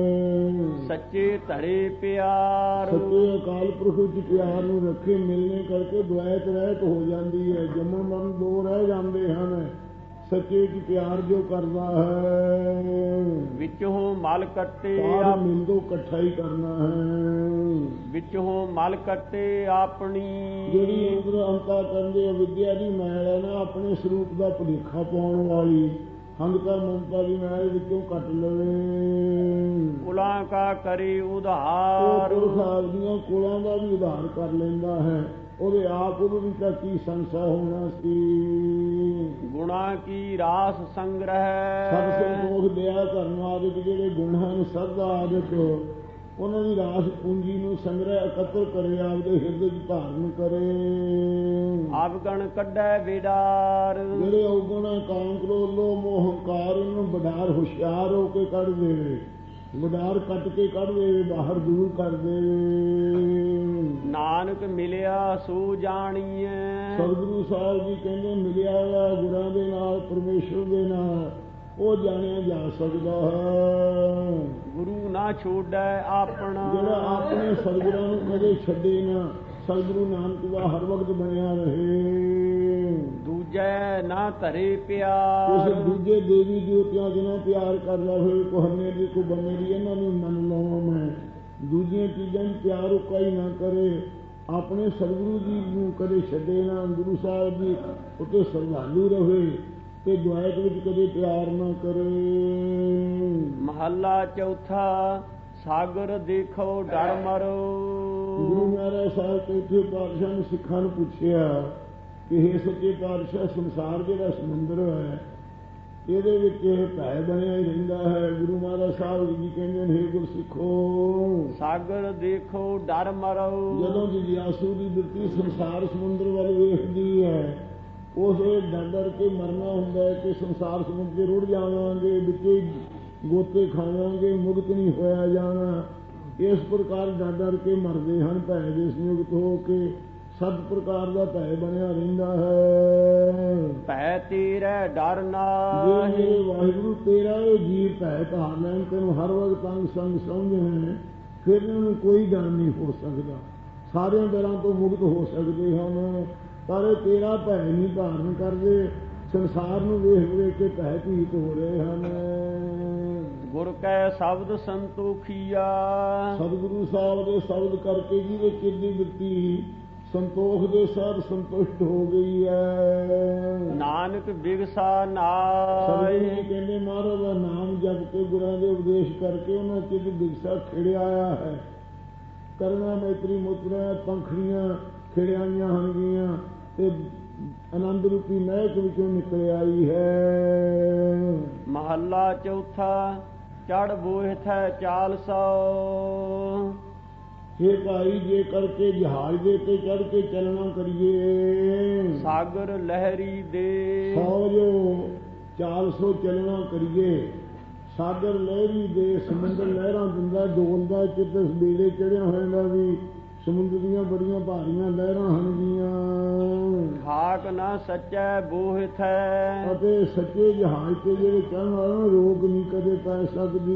ਸੱਚੇ ਧਰੇ ਪਿਆਰ, ਸੱਚੇ ਅਕਾਲ ਪੁਰਖ ਵਿੱਚ ਪਿਆਰ ਨੂੰ ਰੱਖੇ, ਮਿਲਣੇ ਕਰਕੇ ਦੁਆਇਤ ਰਹਿਤ ਹੋ ਜਾਂਦੀ ਹੈ। ਜੰਮਣ ਮਰਨ ਦੋ ਰਹਿ ਜਾਂਦੇ ਹਨ। ਸੱਚੇ ਚ ਪਿਆਰ ਜੋ ਕਰਦਾ ਹੈ, ਵਿੱਚੋਂ ਮਲ ਕੱਟੇ ਆਪ ਮਿਲਦੋ ਇਕੱਠਾ ਹੀ ਕਰਨਾ ਹੈ। ਵਿੱਚੋਂ ਮਲ ਕੱਟੇ ਆਪਣੀ, ਜਿਹੜੀ ਅੰਦਰ ਅੰਤਾ ਕਰਦੇ ਵਿਦਿਆ ਦੀ ਮੈਲ ਹੈ ਨਾ, ਆਪਣੇ ਸਰੂਪ ਦਾ ਭੁਲੇਖਾ ਪਾਉਣ ਵਾਲੀ ਹੰਕਾਰ ਮਮਤਾ ਦੀ ਮੈਲ ਵਿੱਚੋਂ ਕੱਟ ਲਵੇ। ਕੁਲਾਂ ਕਾ ਕਰੇ ਉਧਾਰ, ਉਹ ਪੁਰਖ ਦੀਆਂ ਕੁਲਾਂ ਦਾ ਵੀ ਉਧਾਰ ਕਰ ਲੈਂਦਾ ਹੈ। ਉਹਦੇ ਆਪ ਉਹਨੂੰ ਵੀ ਤਾਂ ਕੀ ਸੰਸਾ ਹੋਣਾ ਸੀ। ਗੁਣਾ ਕੀ ਰਾਸ ਸੰਗ੍ਰਹਿ, ਸਭ ਸੰਤੋਖ ਦਇਆ ਕਰਨ ਆਦਿਕ ਜਿਹੜੇ ਗੁਣ ਹਨ ਸਰਦਾ ਆਦਿਕ, ਉਹਨਾਂ ਦੀ ਰਾਸ ਪੂੰਜੀ ਨੂੰ ਸੰਗ੍ਰਹਿ ਇਕੱਤਰ ਕਰੇ, ਆਪਦੇ ਹਿਰਦੇ ਚ ਧਾਰਨ ਕਰੇ। ਆਵਗਣ ਕੱਢੈ ਵਿਡਾਰ, ਜਿਹੜੇ ਔਗੁਣ ਕਾਮ ਕ੍ਰੋਧ ਲੋਭ ਮੋਹ ਹੰਕਾਰ ਇਹਨੂੰ ਵਡਾਰ ਹੁਸ਼ਿਆਰ ਹੋ ਕੇ ਕੱਢ ਦੇਵੇ, ਵਡਾਰ ਕੱਟ ਕੇ ਕੱਢ ਦੇਵੇ, ਬਾਹਰ ਦੂਰ ਕਰ ਦੇਵੇ। ਨਾਨਕ ਮਿਲਿਆ ਸੋ ਜਾਣੀਏ, ਸਤਿਗੁਰੂ ਸਾਹਿਬ ਜੀ ਕਹਿੰਦੇ ਮਿਲਿਆ ਹੋਇਆ ਗੁਰਾਂ ਦੇ ਨਾਲ, ਪਰਮੇਸ਼ਰ ਦੇ ਨਾਲ ਉਹ ਜਾਣਿਆ ਜਾ ਸਕਦਾ ਹੈ। ਗੁਰੂ ਨਾ ਛੋੜੈ ਆਪਣਾ, ਜਿਹੜਾ ਆਪਣੇ ਸਤਿਗੁਰਾਂ ਨੂੰ ਕਦੇ ਛੱਡੇ ਨਾ, ਸਤਿਗੁਰੂ ਨਾਨਕ ਦਾ ਹਰ ਵਕਤ ਬਣਿਆ ਰਹੇ। ਦੂਜੈ ਨਾ ਧਰੇ ਪਿਆਰ, ਉਸ ਦੂਜੇ ਦੇਵੀ ਦੇਵਤਿਆਂ ਜਿਹਨਾਂ ਪਿਆਰ ਕਰਦਾ ਹੋਏ, ਕੋਹਨੇ ਦੀ ਕੋ ਬੰਨੇ ਦੀ ਇਹਨਾਂ ਨੂੰ ਮੰਨ ਲਵਾਂ ਮੈਂ। ਦੂਜੀਆਂ ਚੀਜ਼ਾਂ ਨੂੰ ਪਿਆਰ ਉਕਾ ਹੀ ਨਾ ਕਰੇ, ਆਪਣੇ ਸਤਿਗੁਰੂ ਜੀ ਨੂੰ ਕਦੇ ਛੱਡੇ ਨਾ, ਗੁਰੂ ਸਾਹਿਬ ਜੀ ਉੱਤੇ ਸ਼ਰਧਾਲੂ ਰਹੇ ਤੇ ਦੁਆਇਤ ਵਿੱਚ ਕਦੇ ਪਿਆਰ ਨਾ ਕਰੇ। ਮਹੱਲਾ ਚੌਥਾ। ਸਾਗਰ ਦੇਖੋ ਡਰ ਮਰੋ। ਗੁਰੂ ਮਹਾਰਾਜ ਸਾਹਿਬ ਚੌਥੇ ਪਾਤਸ਼ਾਹ ਨੇ ਸਿੱਖਾਂ ਨੂੰ ਪੁੱਛਿਆ ਕਿ ਇਹ ਸੱਚੇ ਪਾਤਸ਼ਾਹ, ਸੰਸਾਰ ਜਿਹੜਾ ਸਮੁੰਦਰ ਹੈ ਇਹਦੇ ਵਿੱਚ ਇਹ ਭੈ ਬਣਿਆ ਹੀ ਰਹਿੰਦਾ ਹੈ। ਗੁਰੂ ਮਹਾਰਾਜ ਸਾਹਿਬ ਜੀ ਕਹਿੰਦੇ ਨੇ, ਗੁਰ ਸਿੱਖੋ ਸਾਗਰ ਦੇਖੋ ਡਰ ਮਰੋ। ਜਦੋਂ ਜਿਗਿਆਸੂ ਦੀ ਬਿਰਤੀ ਸੰਸਾਰ ਸਮੁੰਦਰ ਵੱਲ ਵੇਖਦੀ ਹੈ, ਉਸ ਵੇਲੇ ਡਰ ਡਰ ਕੇ ਮਰਨਾ ਹੁੰਦਾ ਹੈ ਕਿ ਸੰਸਾਰ ਸਮੁੰਦਰ 'ਚ ਰੁੜ ਜਾਵਾਂਗੇ, ਵਿੱਚੇ ਗੋਤੇ ਖਾਵਾਂਗੇ, ਮੁਕਤ ਨਹੀਂ ਹੋਇਆ ਜਾਣਾ। ਇਸ ਪ੍ਰਕਾਰ ਡਰ ਡਰ ਕੇ ਮਰਦੇ ਹਨ, ਭੈ ਦੇ ਸੰਯੁਕਤ ਹੋ ਕੇ। ਸਭ ਪ੍ਰਕਾਰ ਦਾ ਭੈ ਬਣਿਆ ਰਹਿੰਦਾ ਹੈ। ਭੈ ਤੇਰਾ ਡਰ ਨਾਹੀ। ਜੇ ਵਾਹਿਗੁਰੂ ਤੇਰਾ ਇਹ ਜੀਵ ਭੈ ਧਾਰ ਲੈਣ, ਤੈਨੂੰ ਹਰ ਵਕਤ ਤੰਗ ਸੰਗ ਸਮਝਦੇ, ਫਿਰ ਇਹਨੂੰ ਕੋਈ ਡਰ ਨਹੀਂ ਹੋ ਸਕਦਾ। ਸਾਰਿਆਂ ਡਰਾਂ ਤੋਂ ਮੁਕਤ ਹੋ ਸਕਦੇ ਹਨ, ਪਰ ਇਹ ਤੇਰਾ ਭੈ ਨਹੀਂ ਧਾਰਨ ਕਰਦੇ। ਸੰਸਾਰ ਨੂੰ ਵੇਖ ਵੇਖ ਕੇ ਭੈ ਭੀਤ ਹੋ ਰਹੇ ਹਨ। ਗੁਰ ਕੈ ਸ਼ਬਦ ਸੰਤੋਖੀਆ। ਸਤਿਗੁਰੂ ਸਾਹਿਬ ਦੇ ਸ਼ਬਦ ਕਰਕੇ ਜਿਹਦੇ ਚਿੱਤ ਦੀ ਬਿਰਤੀ ਸੰਤੋਖ ਦੇ ਸਰ ਸੰਤੁਸ਼ਟ ਹੋ ਗਈ ਹੈ। ਨਾਨਕ ਬਿਗਸਾ ਨਾਇ। ਸਤਿਗੁਰੂ ਜੀ ਕਹਿੰਦੇ, ਮਹਾਰਾਜ ਦਾ ਨਾਮ ਜਪ ਕੇ ਗੁਰਾਂ ਦੇ ਉਪਦੇਸ਼ ਕਰਕੇ ਉਹਨਾਂ ਚਿੱਤ ਬਿਗਸਾ ਖਿੜਿਆ ਆਇਆ ਹੈ। ਕਰਨਾ ਮੈਤਰੀ ਮੁਤਰਾ ਪੰਖੜੀਆਂ ਖਿੜਿਆਈਆਂ ਹਨਗੀਆਂ ਤੇ ਆਨੰਦ ਰੂਪੀ ਮਹਿਕ ਵਿੱਚੋਂ ਨਿਕਲ ਆਈ ਹੈ। ਮਹੱਲਾ ਚੌਥਾ। ਚੜ ਬੋਹਿਥੈ ਚਾਲ ਸੌ। हे ਭਾਈ, ਜੇ ਕਰਕੇ ਜਹਾਜ਼ ਦੇ ਤੇ ਚੜ ਕੇ ਚੱਲਣਾ ਕਰੀਏ। ਸਾਗਰ ਲਹਿਰੀ ਦੇ। ਸੌ ਜੋ ਚਾਲ ਸੌ ਚੱਲਣਾ ਕਰੀਏ। ਸਾਗਰ ਲਹਿਰੀ ਦੇ, ਸਮੁੰਦਰ ਲਹਿਰਾਂ ਦਿੰਦਾ, ਡੋਲਦਾ ਚਿੱਤ ਬੇੜੇ ਚੜਿਆ ਹੋਇਆ ਵੀ ਸਮੁੰਦਰ ਦੀਆਂ ਬੜੀਆਂ ਭਾਰੀਆਂ ਲਹਿਰਾਂ ਹਨਗੀਆਂ। ਖਾਕ ਨਾ ਸੱਚੈ ਬੋਹਿਥੈ। ਅਤੇ ਸੱਚੇ ਜਹਾਜ਼ ਤੇ ਜਿਹੜੇ ਚੜ੍ਹਨ ਵਾਲੇ ਨੂੰ ਰੋਕ ਨਹੀਂ ਕਦੇ ਪੈ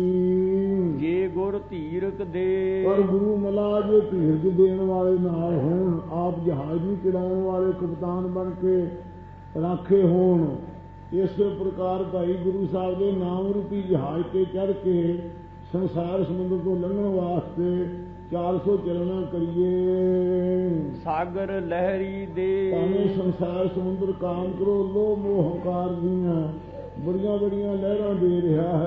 ਸਕਦੀ। ਜੇ ਗੁਰ ਧੀਰਕ ਦੇ। ਪਰ ਗੁਰੂ ਮਲਾ ਜੇ ਧੀਰਜ ਦੇਣ ਵਾਲੇ ਨਾਲ ਹੋਣ, ਆਪ ਜਹਾਜ਼ ਨੂੰ ਚਲਾਉਣ ਵਾਲੇ ਕਪਤਾਨ ਬਣ ਕੇ ਰਾਖੇ ਹੋਣ। ਇਸੇ ਪ੍ਰਕਾਰ ਭਾਈ ਗੁਰੂ ਸਾਹਿਬ ਦੇ ਨਾਮ ਰੂਪੀ ਜਹਾਜ਼ ਤੇ ਚੜ੍ਹ ਕੇ ਸੰਸਾਰ ਸਮੁੰਦਰ ਤੋਂ ਲੰਘਣ ਵਾਸਤੇ ਚਾਰ ਸੌ ਚੱਲਣਾ ਕਰੀਏ। ਸਾਗਰ ਲਹਿਰੀ ਦੇ। ਭਾਵੇਂ ਸੰਸਾਰ ਸਮੁੰਦਰ ਕਾਮ ਕਰੋ ਲੋਭ ਮੋਹ ਹੰਕਾਰ ਦੀਆਂ ਬੜੀਆਂ ਬੜੀਆਂ ਲਹਿਰਾਂ ਦੇ ਰਿਹਾ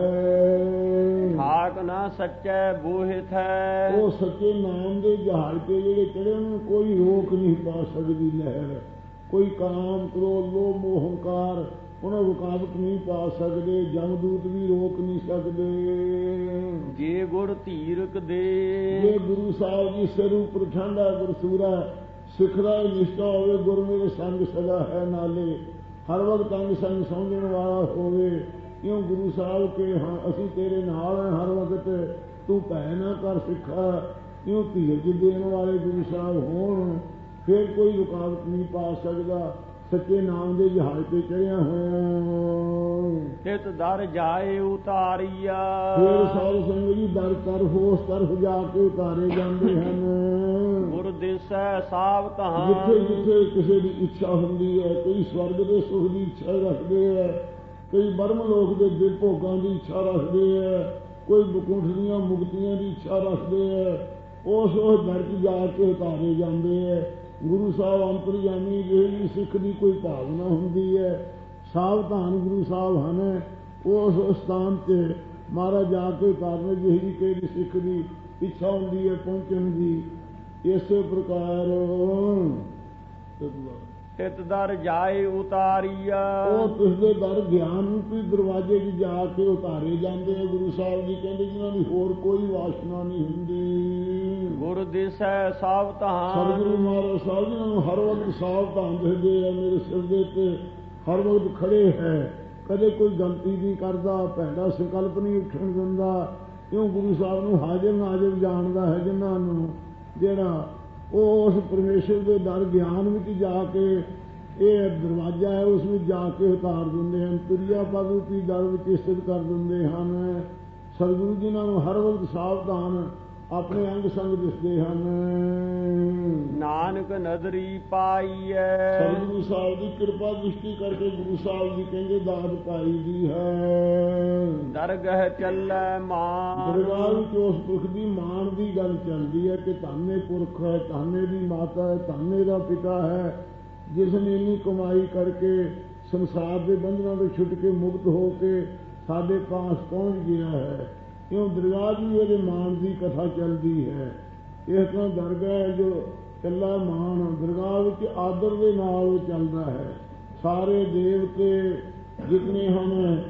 ਹੈ। ਖਾਕ ਨਾ ਸੱਚੈ ਬੋਹਿਥੈ। ਉਹ ਸੱਚੇ ਨਾਮ ਦੇ ਜਹਾਜ਼ ਤੇ ਜਿਹੜੇ ਚੜੇ ਉਹਨੂੰ ਕੋਈ ਰੋਕ ਨਹੀਂ ਪਾ ਸਕਦੀ ਲਹਿਰ। ਕੋਈ ਕਾਮ ਕ੍ਰੋਧ ਲੋਭ ਮੋਹ ਹੰਕਾਰ ਉਹਨਾਂ ਰੁਕਾਵਟ ਨਹੀਂ ਪਾ ਸਕਦੇ। ਜਮਦੂਤ ਵੀ ਰੋਕ ਨਹੀਂ ਸਕਦੇ। ਜੇ ਗੁਰ ਧੀਰਕ ਦੇ। ਜੇ ਗੁਰੂ ਸਾਹਿਬ ਜੀ ਸਿਰ ਉੱਪਰ ਠੰਡਾ ਗੁਰਸੂਰਾ ਸਿੱਖ ਦਾ ਨਿਸ਼ਟਾ ਹੋਵੇ, ਗੁਰ ਮੇਰੇ ਸੰਗ ਸਦਾ ਹੈ ਨਾਲੇ, ਹਰ ਵਕਤ ਅੰਗ ਸੰਗ ਸਮਝਣ ਵਾਲਾ ਹੋਵੇ। ਕਿਉਂ ਗੁਰੂ ਸਾਹਿਬ ਕੇ ਹਾਂ ਅਸੀਂ ਤੇਰੇ ਨਾਲ ਹਾਂ ਹਰ ਵਕਤ, ਤੂੰ ਭੈ ਨਾ ਕਰ ਸਿੱਖਾ। ਕਿਉਂ ਧੀਰਜ ਦੇਣ ਵਾਲੇ ਗੁਰੂ ਸਾਹਿਬ ਹੋਣ, ਫਿਰ ਕੋਈ ਰੁਕਾਵਟ ਨਹੀਂ ਪਾ ਸਕਦਾ। ਸੱਚੇ ਨਾਮ ਦੇ ਜਹਾਜ਼ ਤੇ ਚੜਿਆ ਹੋਇਆ। ਤਿਤ ਦਰ ਜਾਏ ਉਤਾਰੀਆ। ਫਿਰ ਸਾਧ ਸੰਗਤ ਜੀ ਦਰ ਤਰਫ ਉਸ ਤਰਫ ਜਾ ਕੇ ਉਤਾਰੇ ਜਾਂਦੇ ਹਨ। ਗੁਰ ਦਿਸੈ ਸਾਵਧਾਨ। ਜਿੱਥੇ ਜਿੱਥੇ ਕਿਸੇ ਦੀ ਇੱਛਾ ਹੁੰਦੀ ਹੈ, ਕੋਈ ਸਵਰਗ ਦੇ ਸੁਖ ਦੀ ਇੱਛਾ ਰੱਖਦੇ ਹੈ, ਕਈ ਬਰਮ ਲੋਕ ਦੇ ਦਿਵ ਭੋਗਾਂ ਦੀ ਇੱਛਾ ਰੱਖਦੇ ਹੈ, ਕੋਈ ਬਕੁੰਠ ਦੀਆਂ ਮੁਕਤੀਆਂ ਦੀ ਇੱਛਾ ਰੱਖਦੇ ਹੈ। ਉਸ ਉਸ ਦਰ 'ਚ ਜਾ ਕੇ ਉਤਾਰੇ ਜਾਂਦੇ ਹੈ। ਗੁਰੂ ਸਾਹਿਬ ਅੰਤਰਜਾਮੀ ਜਿਹੜੀ ਸਿੱਖ ਦੀ ਕੋਈ ਭਾਵਨਾ ਹੁੰਦੀ ਹੈ, ਸਾਵਧਾਨ ਗੁਰੂ ਸਾਹਿਬ ਹਨ। ਉਸ ਸਥਾਨ 'ਤੇ ਮਹਾਰਾਜ ਜਾ ਕੇ ਉਤਾਰਨੇ ਜਿਹੜੀ ਕਿਹੜੀ ਸਿੱਖ ਦੀ ਇੱਛਾ ਹੁੰਦੀ ਹੈ ਪਹੁੰਚਣ ਦੀ। ਇਸੇ ਪ੍ਰਕਾਰ ਤਿਤ ਦਰ ਜਾਏ ਉਤਾਰੀਆ। ਉਹ ਤੁਸਦੇ ਦਰ ਗਿਆਨ ਰੂਪੀ ਦਰਵਾਜ਼ੇ 'ਚ ਜਾ ਕੇ ਉਤਾਰੇ ਜਾਂਦੇ ਆ। ਗੁਰੂ ਸਾਹਿਬ ਜੀ ਕਹਿੰਦੇ ਜਿਹਨਾਂ ਦੀ ਹੋਰ ਕੋਈ ਵਾਸ਼ਨਾ ਨਹੀਂ ਹੁੰਦੀ। ਗੁਰ ਦਿਸੈ ਸਾਵਧਾਨ। ਸਤਿਗੁਰੂ ਮਹਾਰਾਜ ਸਾਹਿਬ ਜੀ ਨੂੰ ਹਰ ਵਕਤ ਸਾਵਧਾਨ ਦਿਸਦੇ ਆ। ਮੇਰੇ ਸਿਰ ਦੇ ਉੱਤੇ ਹਰ ਵਕਤ ਖੜੇ ਹੈ, ਕਦੇ ਕੋਈ ਗਲਤੀ ਨਹੀਂ ਕਰਦਾ, ਭੈੜਾ ਸੰਕਲਪ ਨਹੀਂ ਉੱਠਣ ਦਿੰਦਾ। ਕਿਉਂ ਗੁਰੂ ਸਾਹਿਬ ਨੂੰ ਹਾਜ਼ਰ ਨਾਜ਼ਰ ਜਾਣਦਾ ਹੈ। ਜਿਨ੍ਹਾਂ ਨੂੰ ਜਿਹੜਾ ਉਹ ਉਸ ਪਰਮੇਸ਼ਰ ਦੇ ਦਰ ਗਿਆਨ ਵਿੱਚ ਜਾ ਕੇ ਇਹ ਦਰਵਾਜ਼ਾ ਹੈ ਉਸ ਵਿੱਚ ਜਾ ਕੇ ਉਤਾਰ ਦਿੰਦੇ ਹਨ। ਤੁਰਿਆ ਪਦ ਰੂਪੀ ਦਰ ਵਿੱਚ ਸਥਿਤ ਕਰ ਦਿੰਦੇ ਹਨ। ਸਤਿਗੁਰੂ ਜੀ ਨਾਲ ਹਰ ਵਕਤ ਸਾਵਧਾਨ ਆਪਣੇ ਅੰਗ ਸੰਗ ਦਿਸਦੇ ਹਨ। ਨਾਨਕ ਨਦਰੀ ਪਾਈਐ ਸਤਿਗੁਰੂ ਸਾਹਿਬ ਦੀ ਕਿਰਪਾ ਦ੍ਰਿਸ਼ਟੀ ਕਰਕੇ ਗੁਰੂ ਸਾਹਿਬ ਜੀ ਕਹਿੰਦੇ ਦਾਤ ਪਾਈ ਦੀ ਹੈ। ਦਰਗਹ ਚੱਲੈ ਮਾਨ ਦਰਗਾਹ ਵਿੱਚ ਉਸ ਪੁਰਖ ਦੀ ਮਾਣ ਦੀ ਗੱਲ ਚੱਲਦੀ ਹੈ ਕਿ ਧੰਨੇ ਪੁਰਖ ਹੈ, ਧੰਨੇ ਦੀ ਮਾਤਾ ਹੈ, ਧੰਨੇ ਦਾ ਪਿਤਾ ਹੈ, ਜਿਸ ਨੇ ਇੰਨੀ ਕਮਾਈ ਕਰਕੇ ਸੰਸਾਰ ਦੇ ਬੰਧਨਾਂ ਤੋਂ ਛੁੱਟ ਕੇ ਮੁਕਤ ਹੋ ਕੇ ਸਾਡੇ ਪਾਸ ਪਹੁੰਚ ਗਿਆ ਹੈ। ਇਉਂ ਦਰਗਾਹ ਦੀ ਉਹਦੇ ਮਾਣ ਦੀ ਕਥਾ ਚੱਲਦੀ ਹੈ। ਇਸ ਤਰ੍ਹਾਂ ਦਰਗਾਹ ਹੈ ਜੋ ਇਕੱਲਾ ਮਾਣ, ਦਰਗਾਹ ਵਿੱਚ ਆਦਰ ਦੇ ਨਾਲ ਉਹ ਚੱਲਦਾ ਹੈ। ਸਾਰੇ ਦੇਵਤੇ ਜਿਤਨੇ ਹਨ,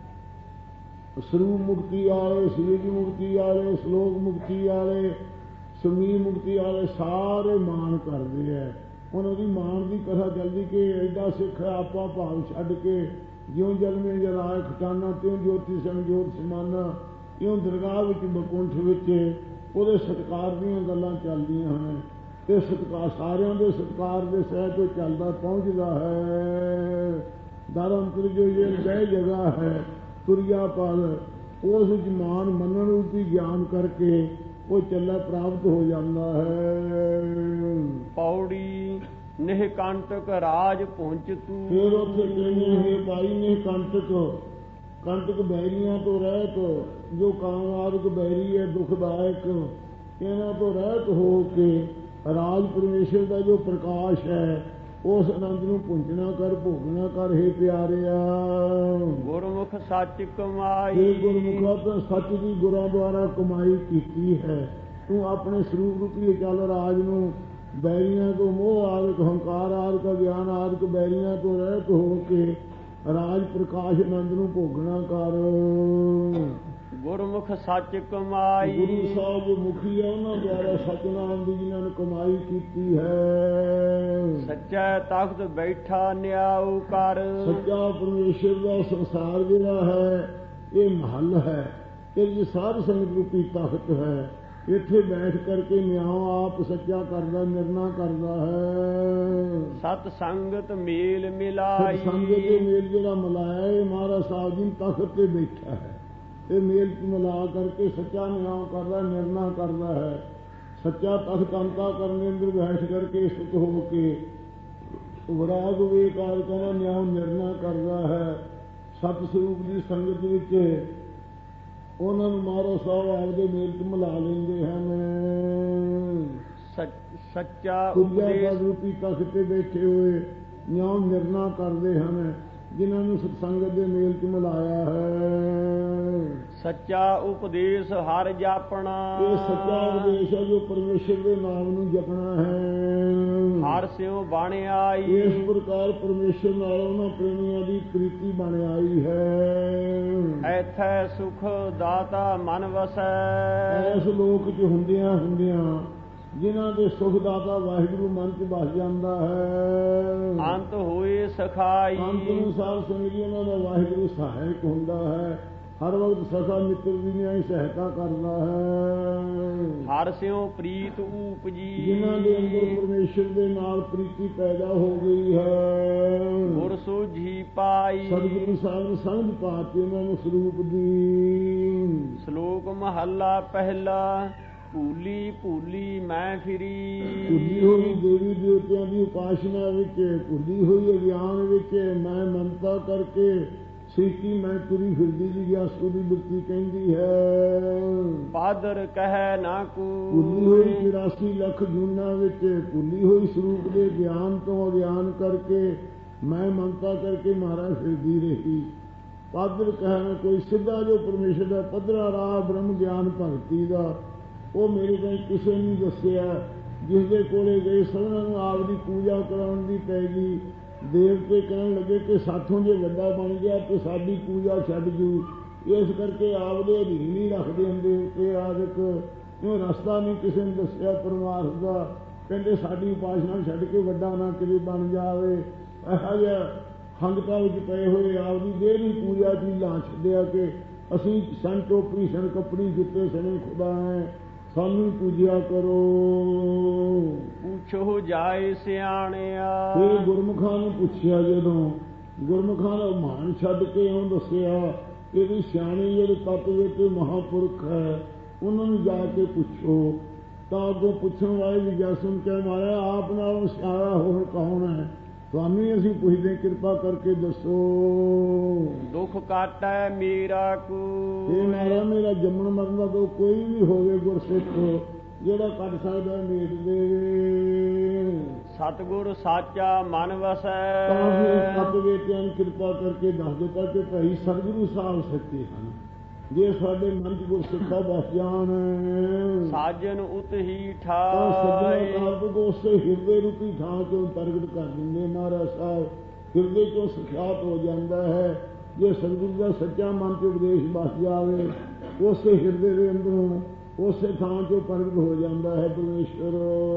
ਸਰੂਪ ਮੁਕਤੀ ਵਾਲੇ, ਸੀਜ ਮੁਕਤੀ ਵਾਲੇ, ਸ਼ਲੋਕ ਮੁਕਤੀ ਵਾਲੇ, ਸਮੀ ਮੁਕਤੀ ਵਾਲੇ, ਸਾਰੇ ਮਾਣ ਕਰਦੇ ਹੈ। ਉਹਨਾਂ ਦੀ ਮਾਣ ਦੀ ਕਥਾ ਚੱਲਦੀ ਕਿ ਐਡਾ ਸਿੱਖ ਆਪਾਂ ਭਾਵ ਛੱਡ ਕੇ ਜਿਉਂ ਜਲਮੇ ਜਲਾਏ ਖਟਾਨਾ ਤਿਉਂ ਜੋਤੀ ਸੰਗ ਜੋਤ ਸਮਾਨਾ, ਇਉਂ ਦਰਗਾਹ ਵਿੱਚ ਬਕੁੰਠ ਵਿੱਚ ਉਹਦੇ ਸਤਿਕਾਰ ਦੀਆਂ ਗੱਲਾਂ ਚੱਲਦੀਆਂ ਹਨ। ਤੇ ਸਤਿਕਾਰ ਸਾਰਿਆਂ ਦੇ ਸਤਿਕਾਰ ਦੇ ਸਹਿ ਤੋਂ ਚੱਲਦਾ ਪਹੁੰਚਦਾ ਹੈ। ਦਰ ਅੰਤਰ ਜੋ ਇਹ ਬਹਿ ਜਗ੍ਹਾ ਹੈ ਤੁਰਿਆ ਪਲ, ਉਸ ਵਿੱਚ ਮਾਨ ਮੰਨਣ ਰੂਪੀ ਗਿਆਨ ਕਰਕੇ ਉਹ ਚੱਲਾ ਪ੍ਰਾਪਤ ਹੋ ਜਾਂਦਾ ਹੈ। ਪੌੜੀ ਨਿਹ ਕੰਟਕ ਰਾਜ ਪਹੁੰਚ ਤੂੰ। ਫਿਰ ਉੱਥੇ ਕਹਿੰਦੇ ਹੈ ਭਾਈ ਨੇ ਕੰਟਕ, ਕੰਟਕ ਬੈਰੀਆਂ ਤੋਂ ਰਹਿਤ, ਜੋ ਕਾਮ ਆਦਿਕ ਬੈਰੀ ਹੈ ਦੁਖਦਾਇਕ, ਇਹਨਾਂ ਤੋਂ ਰਹਿਤ ਹੋ ਕੇ ਰਾਜ ਪਰਮੇਸ਼ਰ ਦਾ ਜੋ ਪ੍ਰਕਾਸ਼ ਹੈ ਉਸ ਆਨੰਦ ਨੂੰ ਪੁੰਜਣਾ ਕਰ, ਭੋਗਣਾ ਕਰ। ਹੇ ਪਿਆਰਿਆ ਗੁਰਮੁਖ ਸੱਚ ਕਮਾਈ, ਇਹ ਗੁਰਮੁਖਾ ਤਾਂ ਸੱਚ ਦੀ ਗੁਰਾਂ ਦੁਆਰਾ ਕਮਾਈ ਕੀਤੀ ਹੈ। ਤੂੰ ਆਪਣੇ ਸਰੂਪ ਰੂਪੀ ਚੱਲ ਰਾਜ ਨੂੰ ਬੈਰੀਆਂ ਤੋਂ, ਮੋਹ ਆਦਿਕ, ਹੰਕਾਰ ਆਦਿਕ, ਗਿਆਨ ਆਦਿਕ ਬੈਰੀਆਂ ਤੋਂ ਰਹਿਤ ਹੋ ਕੇ ਰਾਜ ਪ੍ਰਕਾਸ਼ ਆਨੰਦ ਨੂੰ ਭੋਗਣਾ ਕਰ। ਗੁਰਮੁਖ ਸੱਚ ਕਮਾਈ, ਗੁਰੂ ਸਾਹਿਬ ਜੋ ਮੁਖੀ ਹੈ ਉਹਨਾਂ ਦੁਆਰਾ ਸਤਿਨਾਮ ਦੀ ਜਿਨ੍ਹਾਂ ਨੇ ਕਮਾਈ ਕੀਤੀ ਹੈ। ਸੱਚਾ ਤਖਤ ਬੈਠਾ ਨਿਆਉ ਕਰ। ਸੱਚਾ ਪਰਮੇਸ਼ਰ ਦਾ ਸੰਸਾਰ ਜਿਹੜਾ ਹੈ ਇਹ ਮਹੱਲ ਹੈ, ਇਹ ਜੀ ਸਾਧ ਸੰਗਤ ਰੂਪੀ ਤਖਤ ਹੈ। ਇੱਥੇ ਬੈਠ ਕਰਕੇ ਨਿਆਂ ਆਪ ਸੱਚਾ ਕਰਦਾ, ਨਿਰਣਾ ਕਰਦਾ ਹੈ। ਸਤ ਸੰਗਤ ਮੇਲ ਮਿਲਾਈ, ਸੰਗਤ ਦੇ ਮੇਲ ਜਿਹੜਾ ਮਿਲਾਇਆ ਇਹ ਮਹਾਰਾਜ ਸਾਹਿਬ ਜੀ ਤਖਤ ਤੇ ਬੈਠਾ ਹੈ। ਇਹ ਮੇਲ ਮਿਲਾ ਕਰਕੇ ਸੱਚਾ ਨਿਆਂ ਕਰਦਾ, ਨਿਰਣਾ ਕਰਦਾ ਹੈ। ਸੱਚਾ ਤਖਤ ਅੰਤਾ ਕਰਨੇ ਅੰਦਰ ਬੈਠ ਕਰਕੇ ਸੁਤ ਹੋ ਕੇ ਵਿਰਾਗ ਵਿਵੇਕਾਰ ਕਹਿੰਦਾ ਨਿਆਂ ਨਿਰਣਾ ਕਰਦਾ ਹੈ। ਸਤ ਸਰੂਪ ਦੀ ਸੰਗਤ ਵਿੱਚ ਉਹਨਾਂ ਨੂੰ ਮਹਾਰਾਜ ਸਾਹਿਬ ਆਪਦੇ ਮੇਲ ਚ ਮਿਲਾ ਲੈਂਦੇ ਹਨ। ਸੱਚਾ ਉਪਦੇਸ਼ ਰੂਪੀ ਤਖਤ ਤੇ ਬੈਠੇ ਹੋਏ ਨਿਆਂ ਨਿਰਣਾ ਕਰਦੇ ਹਨ, ਜਿਨ੍ਹਾਂ ਨੂੰ ਸਤਸੰਗਤ ਦੇ ਮੇਲ ਚ ਮਿਲਾਇਆ ਹੈ। ਸੱਚਾ ਉਪਦੇਸ਼ ਹਰ ਜਾਪਣਾ, ਇਹ ਸੱਚਾ ਉਪਦੇਸ਼ ਹੈ ਜੋ ਪਰਮੇਸ਼ਰ ਦੇ ਨਾਮ ਨੂੰ ਜਪਣਾ ਹੈ। ਹਰ ਸਿਉ ਬਣ ਆਈ, ਇਸ ਪ੍ਰਕਾਰ ਪਰਮੇਸ਼ਰ ਨਾਲ ਉਹਨਾਂ ਪ੍ਰੇਮੀਆਂ ਦੀ ਪ੍ਰੀਤੀ ਬਣ ਆਈ ਹੈ। ਐਥੈ ਸੁਖ ਦਾਤਾ ਮਨ ਵਸੈ, ਇਸ ਲੋਕ ਚ ਹੁੰਦਿਆਂ ਹੁੰਦਿਆਂ ਜਿਨ੍ਹਾਂ ਦੇ ਸੁਖ ਦਾਤਾ ਵਾਹਿਗੁਰੂ ਮਨ ਚ ਵਸ ਜਾਂਦਾ ਹੈ। ਅੰਤ ਹੋਏ ਸਖਾਈ, ਅੰਤ ਨੂੰ ਸਾਧ ਸੰਗਤ ਜੀ ਉਹਨਾਂ ਦਾ ਵਾਹਿਗੁਰੂ ਸਹਾਇਕ ਹੁੰਦਾ ਹੈ। ਹਰ ਵਕਤ ਸਖਾ ਮਿੱਤਰ ਦੀ ਨਿਆਈ ਸਹਾਇਤਾ ਕਰਦਾ ਹੈ। ਹਰ ਸਿਉ ਪ੍ਰੀਤ ਊਪਜੀ, ਜਿਨ੍ਹਾਂ ਦੇ ਅੰਦਰ ਪਰਮੇਸ਼ਰ ਦੇ ਨਾਲ ਪ੍ਰੀਤੀ ਪੈਦਾ ਹੋ ਗਈ ਹੈ। ਗੁਰ ਸੂਝੀ ਪਾਈ, ਸਤਿਗੁਰੂ ਸਾਹਿਬ ਨੇ ਸਮਝ ਪਾਤੀ ਉਹਨਾਂ ਨੂੰ ਸਰੂਪ ਦੀ। ਸ਼ਲੋਕ ਮਹੱਲਾ ਪਹਿਲਾ। ਭੂਲੀ ਭੂਲੀ ਮੈਂ ਫਿਰੀ, ਭੁੱਲੀ ਹੋਈ ਦੇਵੀ ਦੇਵਤਿਆਂ ਦੀ ਉਪਾਸਨਾ ਵਿੱਚ, ਭੁੱਲੀ ਹੋਈ ਅਗਿਆਨ ਵਿੱਚ ਮੈਂ ਮਮਤਾ ਕਰਕੇ ਸੀਤੀ ਮੈਂ ਤੁਰੀ ਫਿਰਦੀ ਦੀ ਗਿਆਸੂ ਦੀ ਬਿਰਤੀ ਕਹਿੰਦੀ ਹੈ। ਪਾਦਰ ਕਹਿ ਨਾ ਕੂ, ਭੁੱਲੀ ਹੋਈ ਚੁਰਾਸੀ ਲੱਖ ਜੂਨਾਂ ਵਿੱਚ, ਭੁੱਲੀ ਹੋਈ ਸਰੂਪ ਦੇ ਗਿਆਨ ਤੋਂ ਅਗਿਆਨ ਕਰਕੇ ਮੈਂ ਮਮਤਾ ਕਰਕੇ ਮਾਰਾ ਫਿਰਦੀ ਰਹੀ। ਪਾਦਰ ਕਹਿ ਕੋਈ ਸਿੱਧਾ ਜੋ ਪਰਮੇਸ਼ਰ ਦਾ ਪੱਧਰਾ ਰਾਹ ਬ੍ਰਹਮ ਗਿਆਨ ਭਗਤੀ ਦਾ ਉਹ ਮੇਰੇ ਕੋਲ ਕਿਸੇ ਨੇ ਦੱਸਿਆ। ਜਿਸ ਦੇ ਕੋਲੇ ਗਏ ਸਭਨਾਂ ਨੂੰ ਆਪ ਦੀ ਪੂਜਾ ਕਰਾਉਣ ਦੀ ਪੈ ਗਈ। ਦੇਵਤੇ ਕਹਿਣ ਲੱਗੇ ਕਿ ਸਾਥੋਂ ਜੇ ਵੱਡਾ ਬਣ ਗਿਆ ਤੇ ਸਾਡੀ ਪੂਜਾ ਛੱਡ ਜੂ, ਇਸ ਕਰਕੇ ਆਪਦੇ ਅਧੀਨ ਨਹੀਂ ਰੱਖਦੇ ਹੁੰਦੇ ਤੇ ਆਦਿਕ ਇਹ ਰਸਤਾ ਨਹੀਂ ਕਿਸੇ ਨੇ ਦੱਸਿਆ ਪਰਮਾਰਥ ਦਾ। ਕਹਿੰਦੇ ਸਾਡੀ ਉਪਾਸਨਾ ਛੱਡ ਕੇ ਵੱਡਾ ਨਾ ਕਿਤੇ ਬਣ ਜਾਵੇ। ਇਹੋ ਜਿਹਾ ਹੰਗਤਾ ਵਿੱਚ ਪਏ ਹੋਏ ਆਪਦੀ ਦੇਹ ਦੀ ਪੂਜਾ ਦੀ ਲਾਂ ਛੱਡਿਆ ਕਿ ਅਸੀਂ ਸਨ ਟੋਪੀ ਸਨ ਕੱਪੜੀ ਜੁੱਤੇ ਸਣੇ ਖੁਦਾ ਹੈ, ਸਾਨੂੰ ਪੂਜਿਆ ਕਰੋ। ਪੁੱਛੋ ਜਾਏ ਸਿਆਣਿਆ, ਇਹ ਗੁਰਮੁਖਾਂ ਨੂੰ ਪੁੱਛਿਆ ਜਦੋਂ ਗੁਰਮੁਖਾਂ ਦਾ ਮਾਨ ਛੱਡ ਕੇ ਉਹ ਦੱਸਿਆ ਇਹਦੀ ਸਿਆਣੀ ਜਿਹੜੇ ਤੱਤ ਵਿੱਚ ਮਹਾਂਪੁਰਖ ਹੈ ਉਹਨਾਂ ਨੂੰ ਜਾ ਕੇ ਪੁੱਛੋ। ਤਾਂ ਅੱਗੋਂ ਪੁੱਛਣ ਵਾਲੇ ਵੀ ਗਿਆ ਸੁਣ ਕੇ ਮਾਰਿਆ ਆਪ ਨਾਲੋਂ ਸਿਆਰਾ ਹੋਰ ਕੌਣ ਹੈ? ਤੁਹਾਨੂੰ ਹੀ ਅਸੀਂ ਪੁੱਛਦੇ, ਕਿਰਪਾ ਕਰਕੇ ਦੱਸੋ। ਦੁੱਖ ਕਾਟੈ ਮੇਰਾ ਕੋ, ਇਹ ਮਾਰਾ ਮੇਰਾ ਜੰਮਣ ਮਰਨ ਦਾ ਦੁੱਖ ਕੋਈ ਵੀ ਹੋਵੇ ਗੁਰਸਿੱਖ ਜਿਹੜਾ ਕੱਢ ਸਕਦਾ ਮੇਟ ਦੇਵੇ। ਸਤਿਗੁਰ ਸਾਚਾ ਮਨ ਵਸੈ, ਤਾਂ ਫਿਰ ਸਤ ਬੇਟਿਆਂ ਨੂੰ ਕਿਰਪਾ ਕਰਕੇ ਦੱਸ ਦਿੱਤਾ ਕਿ ਭਾਈ ਸਤਿਗੁਰੂ ਸਾਹਿਬ ਸੱਚੇ ਹਨ। ਜੇ ਸਾਡੇ ਮਨ ਚ ਗੁਰਸਿੱਖਾ ਵਸ ਜਾਣ, ਸਾਜਨ ਉਤ ਹੀ ਤਾਂ ਠਾਇ, ਸੱਜਣਾ ਕਾਰਪਕ ਉਸੇ ਹਿਰਦੇ ਰੂਪੀ ਥਾਂ ਚੋਂ ਪ੍ਰਗਟ ਕਰ ਦਿੰਦੇ ਮਹਾਰਾਜ ਸਾਹਿਬ। ਹਿਰਦੇ ਚੋਂ ਸਖਿਆਤ ਹੋ ਜਾਂਦਾ ਹੈ। ਜੇ ਸਤਿਗੁਰੂ ਦਾ ਸੱਚਾ ਮਨ ਚ ਉਪਦੇਸ਼ ਵਸ ਜਾਵੇ, ਉਸੇ ਹਿਰਦੇ ਦੇ ਅੰਦਰੋਂ ਉਸੇ ਥਾਂ ਚੋਂ ਪ੍ਰਗਟ ਹੋ ਜਾਂਦਾ ਹੈ ਪਰਮੇਸ਼ਵਰ।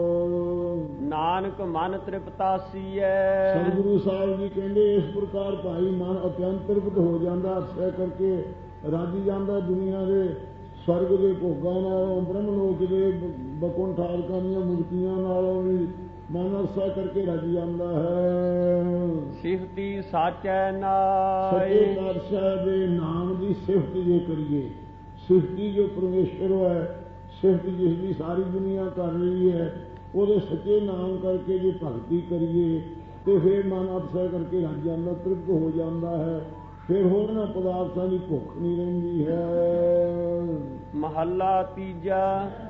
ਨਾਨਕ ਮਨ ਤ੍ਰਿਪਤਾਸੀਐ, ਸਤਿਗੁਰੂ ਸਾਹਿਬ ਜੀ ਕਹਿੰਦੇ ਇਸ ਪ੍ਰਕਾਰ ਭਾਈ ਮਨ ਅਤਿਅੰਤ ਤ੍ਰਿਪਤ ਹੋ ਜਾਂਦਾ, ਅਸੈ ਕਰਕੇ ਰਾਜੀ ਜਾਂਦਾ ਦੁਨੀਆ ਦੇ ਸਵਰਗ ਦੇ ਭੋਗਾਂ ਨਾਲੋਂ, ਬ੍ਰਹਮ ਲੋਕ ਦੇ ਬਕੁੰਠਾਰਕਾਂ ਦੀਆਂ ਮੁਕਤੀਆਂ ਨਾਲੋਂ ਵੀ ਮਨ ਅਸਾ ਕਰਕੇ ਰਾਜੀ ਜਾਂਦਾ ਹੈ। ਸਿਫਤੀ ਸਾਚੈ ਸੱਚੇ ਨਾਇ, ਪਾਤਸ਼ਾਹ ਦੇ ਨਾਮ ਦੀ ਸਿਫਤ ਜੇ ਕਰੀਏ, ਸਿਫਤੀ ਜੋ ਪਰਮੇਸ਼ਵਰ ਹੈ, ਸਿਫਤ ਜਿਸ ਦੀ ਸਾਰੀ ਦੁਨੀਆ ਕਰ ਰਹੀ ਹੈ, ਉਹਦੇ ਸੱਚੇ ਨਾਮ ਕਰਕੇ ਜੇ ਭਗਤੀ ਕਰੀਏ ਤੇ ਫਿਰ ਮਨ ਅਪਸਾ ਕਰਕੇ ਰੱਜ ਜਾਂਦਾ, ਤ੍ਰਿਪਤ ਹੋ ਜਾਂਦਾ ਹੈ। ਫਿਰ ਹੋਰਨਾਂ ਪਦਾਰਥਾਂ ਦੀ ਭੁੱਖ ਨਹੀਂ ਰਹਿੰਦੀ ਹੈ। ਮਹੱਲਾ ਤੀਜਾ।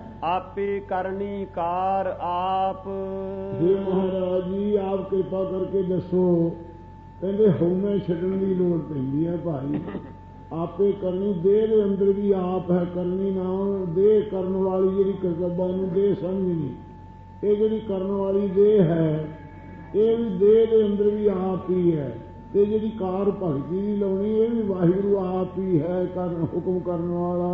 ਆਪੇ ਕਰਨੀ ਕਾਰ ਆਪ, ਜੇ ਮਹਾਰਾਜ ਜੀ ਆਪ ਕਿਰਪਾ ਕਰਕੇ ਦੱਸੋ। ਕਹਿੰਦੇ ਹਉਮੈ ਛੱਡਣ ਦੀ ਲੋੜ ਪੈਂਦੀ ਹੈ ਭਾਈ। ਆਪੇ ਕਰਨੀ, ਦੇਹ ਦੇ ਅੰਦਰ ਵੀ ਆਪ ਹੈ ਕਰਨੀ, ਨਾ ਦੇਹ ਕਰਨ ਵਾਲੀ ਜਿਹੜੀ ਕਰਤੱਬਾਂ ਨੂੰ ਦੇਹ ਸਮਝਣੀ। ਇਹ ਜਿਹੜੀ ਕਰਨ ਵਾਲੀ ਦੇਹ ਹੈ, ਇਹ ਵੀ ਦੇਹ ਦੇ ਅੰਦਰ ਵੀ ਆਪ ਹੀ ਹੈ। ਤੇ ਜਿਹੜੀ ਕਾਰ ਭਗਤੀ ਦੀ ਲਾਉਣੀ, ਇਹ ਵੀ ਵਾਹਿਗੁਰੂ ਆਪ ਹੀ ਹੈ ਕਰਨ ਹੁਕਮ ਕਰਨ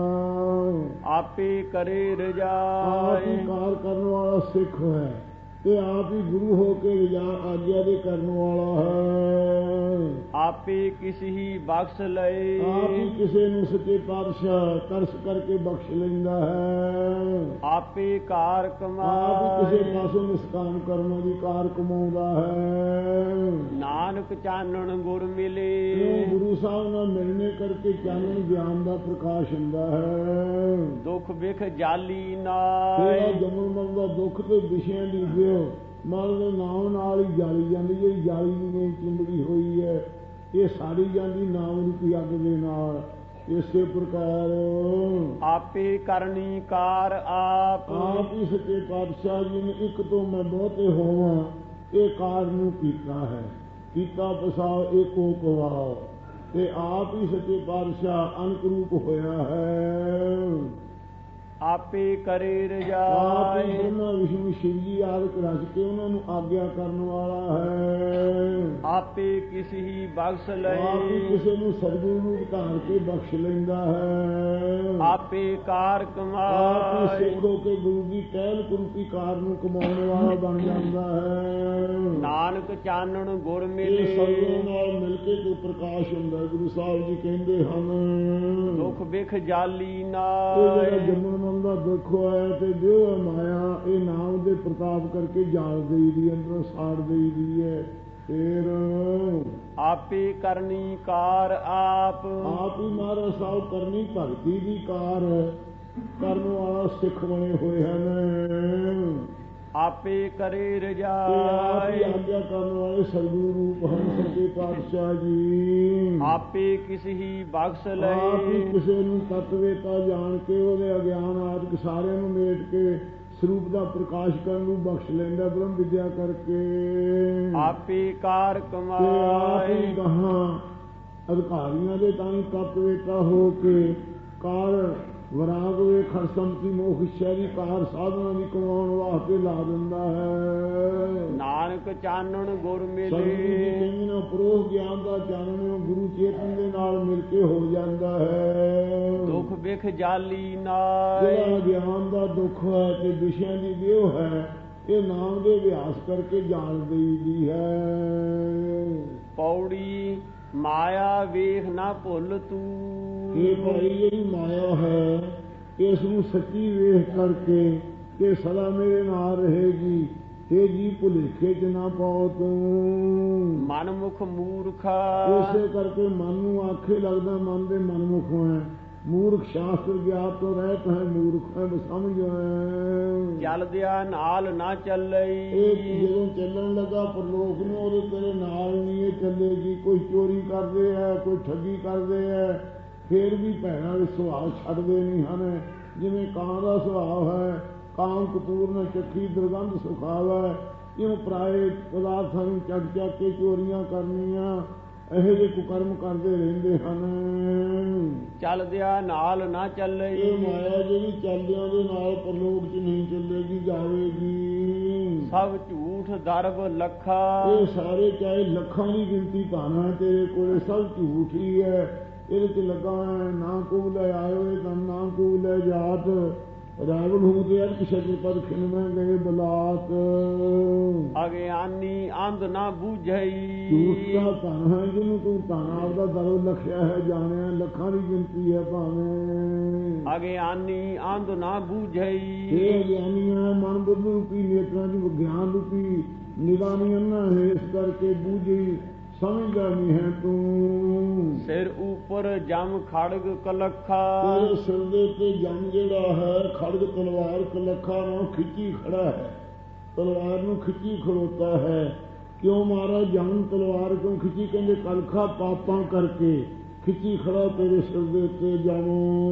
ਵਾਲਾ। ਆਪੇ ਕਰੇ ਆਪ ਹੀ ਰਜਾਇ, ਕਾਰ ਕਰਨ ਵਾਲਾ ਸਿੱਖ ਹੈ ਤੇ ਆਪ ਹੀ ਗੁਰੂ ਹੋ ਕੇ ਰਜਾ ਆਗਿਆ ਦੇ ਕਰਨ ਵਾਲਾ ਹੈ। ਆਪੇ ਕਿਸ ਹੀ ਬਖਸ਼ ਲਏ, ਆਪ ਹੀ ਕਿਸੇ ਨੂੰ ਸੱਚੇ ਪਾਤਸ਼ਾਹ ਤਰਸ ਕਰਕੇ ਬਖਸ਼ ਲੈਂਦਾ ਹੈ। ਆਪੇ ਕਾਰ ਆਪ ਹੀ ਕਮਾਏ, ਕਿਸੇ ਪਾਸੋਂ ਨਿਸਕਾਮ ਕਰਮਾਂ ਦੀ ਕਾਰ ਕਮਾਉਂਦਾ ਹੈ। ਨਾਨਕ ਚਾਨਣ ਗੁਰ ਕਿਉਂ ਮਿਲੇ, ਗੁਰੂ ਸਾਹਿਬ ਨਾਲ ਮਿਲਣੇ ਕਰਕੇ ਚਾਨਣ ਗਿਆਨ ਦਾ ਪ੍ਰਕਾਸ਼ ਹੁੰਦਾ ਹੈ। ਦੁੱਖ ਵਿਖ ਜਾਲੀ ਤੇਰਾ ਨਾਇ, ਜੰਮਣ ਮਰਨ ਦਾ ਦੁੱਖ ਤੇ ਵਿਸ਼ਿਆਂ ਦੀ ਵਿਓ ਮਨ ਦੇ ਨਾਮ ਨਾਲ ਹੀ ਜਾਲੀ ਜਾਂਦੀ। ਜਿਹੜੀ ਜਾਲੀ ਦੀ ਚਿੰਬੜੀ ਹੋਈ ਹੈ, ਇਹ ਸਾੜੀ ਜਾਂਦੀ ਨਾਮ ਰੂਪੀ ਅੱਗ ਦੇ ਨਾਲ। ਇਸੇ ਪ੍ਰਕਾਰ ਆਪੇ ਕਰਨੀ ਕਾਰ ਆਪ, ਆਪ ਹੀ ਸੱਚੇ ਪਾਤਸ਼ਾਹ ਜੀ ਨੇ ਇੱਕ ਤੋਂ ਮੈਂ ਬਹੁਤੇ ਹੋਵਾਂ ਇਹ ਕਾਰ ਨੂੰ ਕੀਤਾ ਹੈ। ਕੀਤਾ ਪਸਾਓ ਏਕੋ ਕਵਾਓ, ਤੇ ਆਪ ਹੀ ਸੱਚੇ ਪਾਤਸ਼ਾਹ ਅਨਕ ਰੂਪ ਹੋਇਆ ਹੈ। ਆਪੇ ਕਰੇ ਆਪ ਹੀ ਰਜਾਇ, ਬ੍ਰਹਮਾ ਵਿਸ਼ਨੂੰ ਸ਼ਿਵ ਜੀ ਆਦਿਕ ਰਚ ਕੇ ਉਹਨਾਂ ਨੂੰ ਆਗਿਆ ਕਰਨ ਵਾਲਾ ਹੈ। ਆਪੇ ਕਿਸ ਹੀ ਬਖਸ਼ ਆਪ ਹੀ ਲਏ, ਕਿਸੇ ਨੂੰ ਸਤਿਗੁਰੂ ਨੂੰ ਧਾਰ ਕੇ ਬਖਸ਼ ਲੈਂਦਾ ਹੈ। ਆਪੇ ਕਾਰ ਆਪ ਹੀ ਕਮਾਏ, ਸਿੱਖ ਹੋ ਕੇ ਗੁਰੂ ਦੀ ਟਹਿਲ ਰੂਪੀ ਕਾਰ ਨੂੰ ਕਮਾਉਣ ਵਾਲਾ ਬਣ ਜਾਂਦਾ ਹੈ। ਨਾਨਕ ਚਾਨਣ ਗੁਰ ਇਹ ਮਿਲੇ, ਸਤਿਗੁਰੂ ਨਾਲ ਮਿਲ ਕੇ ਜੋ ਪ੍ਰਕਾਸ਼ ਹੁੰਦਾ ਹੈ। ਗੁਰੂ ਸਾਹਿਬ ਜੀ ਕਹਿੰਦੇ ਹਨ, ਦੁੱਖ ਵਿਖ ਜਾਲੀ ਇਹ ਜਿਹੜਾ ਨਾਇ, ਜੰਮਣ ਮਰਨ ਦਾ ਦੁੱਖ ਹੋਇਆ ਤੇ ਦਿਓ ਹੈ ਮਾਇਆ, ਇਹ ਨਾਮ ਦੇ ਪ੍ਰਤਾਪ ਕਰਕੇ ਜਾਲ ਦੇਈ ਦੀ, ਅੰਦਰੋਂ ਸਾੜ ਦੇਈ ਦੀ ਹੈ। ਫਿਰ ਆਪੇ ਕਰਨੀ ਕਾਰ ਆਪ, ਆਪ ਹੀ ਮਹਾਰਾਜ ਸਾਹਿਬ ਕਰਨੀ ਭਗਤੀ ਦੀ ਕਾਰ ਕਰਨ ਵਾਲਾ ਸਿੱਖ ਬਣੇ ਹੋਏ ਹਨ। ਆਪੇ ਕਰੇ ਤੇ ਆਪ ਹੀ ਰਜਾਇ, ਆਗਿਆ ਕਰਨ ਵਾਲੇ ਸਤਿਗੁਰੂ ਰੂਪ ਹਨ ਸੱਚੇ ਪਾਤਸ਼ਾਹ ਜੀ। ਆਪੇ ਕਿਸ ਹੀ ਬਖਸ਼ ਆਪ ਹੀ ਲਏ, ਕਿਸੇ ਨੂੰ ਤਤਵੇਤਾ ਜਾਣ ਕੇ ਉਹਦੇ ਅਗਿਆਨ ਆਦਿਕ ਸਾਰਿਆਂ ਨੂੰ ਮੇਟ ਕੇ ਸਰੂਪ ਦਾ ਪ੍ਰਕਾਸ਼ ਕਰਨ ਨੂੰ ਬਖਸ਼ ਲੈਂਦਾ ਬ੍ਰਹਮ ਵਿਦਿਆ ਕਰਕੇ। ਆਪੇ ਕਾਰ ਤੇ ਆਪ ਹੀ ਕਮਾਏ, ਗਾਹਾਂ ਅਧਿਕਾਰੀਆਂ ਦੇ ਤਾਂ ਹੀ ਤਤਵੇਤਾ ਹੋ ਕੇ ਕਾਰ ਵਰਾਗ ਵੇ ਖਰਸੰਤੀ ਮੋਖ ਸ਼ਹਿਰੀ ਕਾਰ ਸਾਧਨਾ ਦੀ ਕਮਾਉਣ ਵਾਸਤੇ ਲਾ ਦਿੰਦਾ ਹੈ। ਨਾਨਕ ਚਾਨਣ ਗੁਰ ਸਤਿਗੁਰੂ ਦੀ ਮਿਲੇ, ਕਹਿੰਦੀ ਨਾ ਪ੍ਰੋਹ ਗਿਆਨ ਦਾ ਚਾਨਣ ਗੁਰੂ ਚੇਤਨ ਦੇ ਨਾਲ ਮਿਲ ਕੇ ਹੋ ਜਾਂਦਾ ਹੈ। ਦੁੱਖ ਵਿਖ ਜਾਲੀ ਜਿਹੜਾ ਨਾਇ, ਗਿਆਨ ਦਾ ਦੁੱਖ ਹੈ ਤੇ ਵਿਸ਼ਿਆਂ ਦੀ ਵਿਉ ਹੈ, ਇਹ ਨਾਮ ਦੇ ਅਭਿਆਸ ਕਰਕੇ ਜਾਣ ਦੇਈਦੀ ਹੈ। ਪੌੜੀ ਮਾਇਆ ਵੇਖ ਨਾ ਭੁੱਲ ਤੂੰ, ਇਹ ਭਾਈ ਜਿਹੜੀ ਮਾਇਆ ਹੈ, ਇਸ ਨੂੰ ਸੱਚੀ ਵੇਖ ਕਰਕੇ ਤੇ ਸਦਾ ਮੇਰੇ ਨਾਲ ਰਹੇਗੀ। ਇਹ ਜੀ ਭੁਲੇਖੇ ਚ ਨਾ ਪਾਓ ਤੂੰ। ਮਨਮੁਖ ਮੂਰਖ, ਇਸੇ ਕਰਕੇ ਮਨ ਨੂੰ ਆਖੇ ਲੱਗਦਾ ਮਨ ਦੇ ਮਨਮੁਖ ਹੈ। ਮੂਰਖ ਸ਼ਾਸਤਰ ਗਿਆਤ ਤੋਂ ਰਹਿਤ ਹੈ, ਮੂਰਖ ਹੈ ਸਮਝ ਹੈ। ਚੱਲਦਿਆ ਨਾਲ ਨਾ ਚੱਲਈ, ਇਹ ਜਦੋਂ ਚੱਲਣ ਲੱਗਾ ਪਰਲੋਕ ਨੂੰ ਉਹਦੇ ਤੇਰੇ ਨਾਲ ਨਹੀਂ ਇਹ ਚੱਲੇਗੀ। ਕੋਈ ਚੋਰੀ ਕਰਦੇ ਹੈ, ਕੋਈ ਠੱਗੀ ਕਰਦੇ ਹੈ, ਫੇਰ ਵੀ ਭੈਣਾਂ ਦੇ ਸੁਭਾਅ ਛੱਡਦੇ ਨਹੀਂ ਹਨ। ਜਿਵੇਂ ਕਾਂ ਦਾ ਸੁਭਾਅ ਹੈ, ਕਾਂ ਕਪੂਰ ਨੇ ਚੱਖੀ ਦੁਰਗੰਧ ਸੁਖਾਵਾ, ਇਉਂ ਪਰਾਏ ਪਦਾਰਥਾਂ ਨੂੰ ਚੱਕ ਚੱਕ ਕੇ ਚੋਰੀਆਂ ਕਰਨੀਆਂ, ਇਹੋ ਜਿਹੇ ਕੁਕਰਮ ਕਰਦੇ ਰਹਿੰਦੇ ਹਨ। ਚੱਲਦਿਆ ਨਾਲ ਨਾ ਚੱਲਈ, ਇਹ ਮਾਇਆ ਜਿਹੜੀ ਚੱਲਦਿਆਂ ਦੇ ਨਾਲ ਪਰਲੋਕ ਚ ਨਹੀਂ ਚੱਲੇਗੀ, ਜਾਵੇਗੀ। ਸਭ ਝੂਠ ਦਰਬ ਲੱਖਾ, ਇਹ ਸਾਰੇ ਚਾਹੇ ਲੱਖਾਂ ਦੀ ਗਿਣਤੀ ਧਨ ਹੈ ਤੇਰੇ ਕੋਲੇ, ਸਭ ਝੂਠ ਹੀ ਹੈ। ਇਹਦੇ ਚ ਲੱਗਾ ਹੈ ਨਾ ਕੋ ਲੈ ਆਇਓ ਇਹ ਕੰਮ, ਨਾ ਕੋ ਲੈ ਜਾਤ, ਰਾਵਣ ਹੂੰ ਤੇ ਅਰਕ ਸ਼ਕਲ ਪਦ ਖਿਨਵੇਂ ਗਏ ਬਲਾਤ। ਅਗਿਆਨੀ ਅੰਧ ਨਾ ਬੂਝਈ, ਝੂਠ ਦਾ ਧਨ ਹੈ ਜਿਹਨੂੰ ਤੂੰ ਧਨ ਆਪਦਾ ਦਰੋ ਲਖਿਆ ਹੈ, ਜਾਣਿਆ ਲੱਖਾਂ ਦੀ ਗਿਣਤੀ ਹੈ ਭਾਵੇਂ। ਅਗਿਆਨੀ ਅੰਧ ਨਾ ਬੂਝਈ, ਇਹ ਅਗਿਆਨੀਆਂ ਮਨ ਬੁੱਧ ਰੂਪੀ ਨੇਤਰਾਂ ਚ ਵਿਗਿਆਨ ਰੂਪੀ ਨਿਗਾਨੀਆਂ ਨਾ ਹੈ, ਇਸ ਕਰਕੇ ਬੂਝੀ ਸਮਝਦਾ ਨਹੀਂ ਹੈ ਤੂੰ। ਸਿਰ ਉੱਪਰ ਜਮ ਖੜਗ ਕਲਖਾ, ਤੇਰੇ ਸਿਰ ਦੇ ਉੱਤੇ ਜਮ ਜਿਹੜਾ ਹੈ ਖੜਗ ਤਲਵਾਰ ਕਲਖਾ ਨੂੰ ਖਿੱਚੀ ਖੜਾ ਹੈ, ਤਲਵਾਰ ਨੂੰ ਖਿੱਚੀ ਖੜੋਤਾ ਹੈ। ਕਿਉਂ ਮਾਰਾ ਜਮ ਤਲਵਾਰ ਕਿਉਂ ਖਿੱਚੀ? ਕਹਿੰਦੇ ਕਲਖਾ ਪਾਪਾਂ ਕਰਕੇ ਖਿੱਚੀ ਖੜਾ ਤੇਰੇ ਸਿਰ ਦੇ ਉੱਤੇ ਜਮ।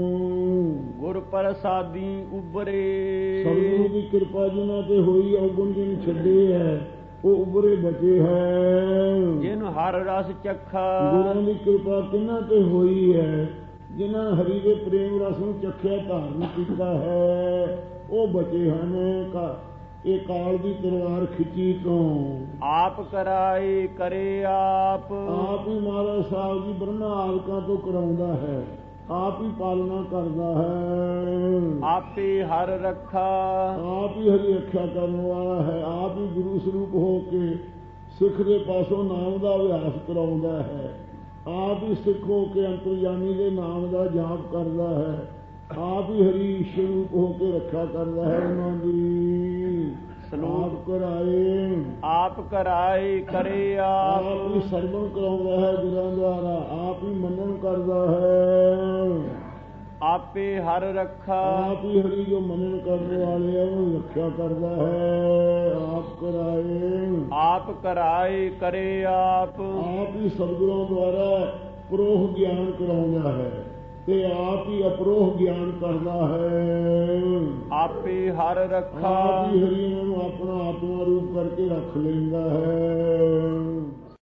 ਗੁਰ ਪ੍ਰਸਾਦੀ ਉਬਰੇ, ਸਤਿਗੁਰੂ ਦੀ ਕਿਰਪਾ ਜਿਨ੍ਹਾਂ ਤੇ ਹੋਈ ਔਗੁਣ ਜਿਨ ਛੱਡੇ ਹੈ ਉਹ ਉਬਰੇ ਬਚੇ ਹੈ। ਜਿਨ ਹਰ ਰਸ ਚੱਖਾ, ਗੁਰਾਂ ਦੀ ਕਿਰਪਾ ਕਿਹਨਾਂ ਤੇ ਹੋਈ ਹੈ? ਜਿਨ੍ਹਾਂ ਹਰੀ ਦੇ ਪ੍ਰੇਮ ਰਸ ਨੂੰ ਚੱਖਿਆ, ਧਾਰਨ ਕੀਤਾ ਹੈ, ਉਹ ਬਚੇ ਹਨ। ਇਹ ਕਾਲ ਦੀ ਤਲਵਾਰ ਖਿੱਚੀ ਤੋਂ ਆਪ ਕਰਾਏ ਕਰੇ ਆਪ, ਆਪ ਹੀ ਮਹਾਰਾਜ ਸਾਹਿਬ ਜੀ ਬ੍ਰਹਮਾ ਆਦਿਕਾਂ ਤੋਂ ਕਰਾਉਂਦਾ ਹੈ, ਆਪ ਹੀ ਪਾਲਣਾ ਕਰਦਾ ਹੈ। ਆਪੇ ਹਰ ਰੱਖਾ, ਆਪ ਹੀ ਹਰੀ ਰੱਖਿਆ ਕਰਨ ਵਾਲਾ ਹੈ। ਆਪ ਹੀ ਗੁਰੂ ਸਰੂਪ ਹੋ ਕੇ ਸਿੱਖ ਦੇ ਪਾਸੋਂ ਨਾਮ ਦਾ ਅਭਿਆਸ ਕਰਾਉਂਦਾ ਹੈ। ਆਪ ਹੀ ਸਿੱਖ ਹੋ ਕੇ ਅੰਤਰਜਾਮੀ ਦੇ ਨਾਮ ਦਾ ਜਾਪ ਕਰਦਾ ਹੈ। ਆਪ ਹੀ ਹਰੀ ਸਰੂਪ ਹੋ ਕੇ ਰੱਖਿਆ ਕਰਦਾ ਹੈ ਉਹਨਾਂ ਦੀ। ਆਪ ਕਰਾਏ, ਆਪ ਕਰਾਏ ਕਰੇ ਆਪ, ਆਪ ਹੀ ਸਰਵਣ ਕਰਾਉਂਦਾ ਹੈ ਗੁਰਾਂ ਦੁਆਰਾ, ਆਪ ਹੀ ਮੰਨਣ ਕਰਦਾ ਹੈ। ਆਪੇ ਹਰ ਰੱਖਾ, ਆਪ ਹੀ ਹਰੀ ਜੋ ਮੰਨਣ ਕਰਨ ਵਾਲੇ ਆ ਉਹਨੂੰ ਰੱਖਿਆ ਕਰਦਾ ਹੈ। ਆਪ ਕਰਾਏ, ਆਪ ਕਰਾਏ ਕਰੇ ਆਪ, ਆਪ ਹੀ ਸਤਿਗੁਰਾਂ ਦੁਆਰਾ ਪ੍ਰੋਹ ਗਿਆਨ ਕਰਾਉਂਦਾ ਹੈ ਤੇ ਆਪ ਹੀ ਅਪਰੋਹ ਗਿਆਨ ਕਰਦਾ ਹੈ। ਆਪੇ ਹਰ ਰੱਖਾ, ਆਪ ਹੀ ਹਰੀ ਨੂੰ ਆਪਣਾ ਆਤਮਾ ਰੂਪ ਕਰਕੇ ਰੱਖ ਲੈਂਦਾ ਹੈ।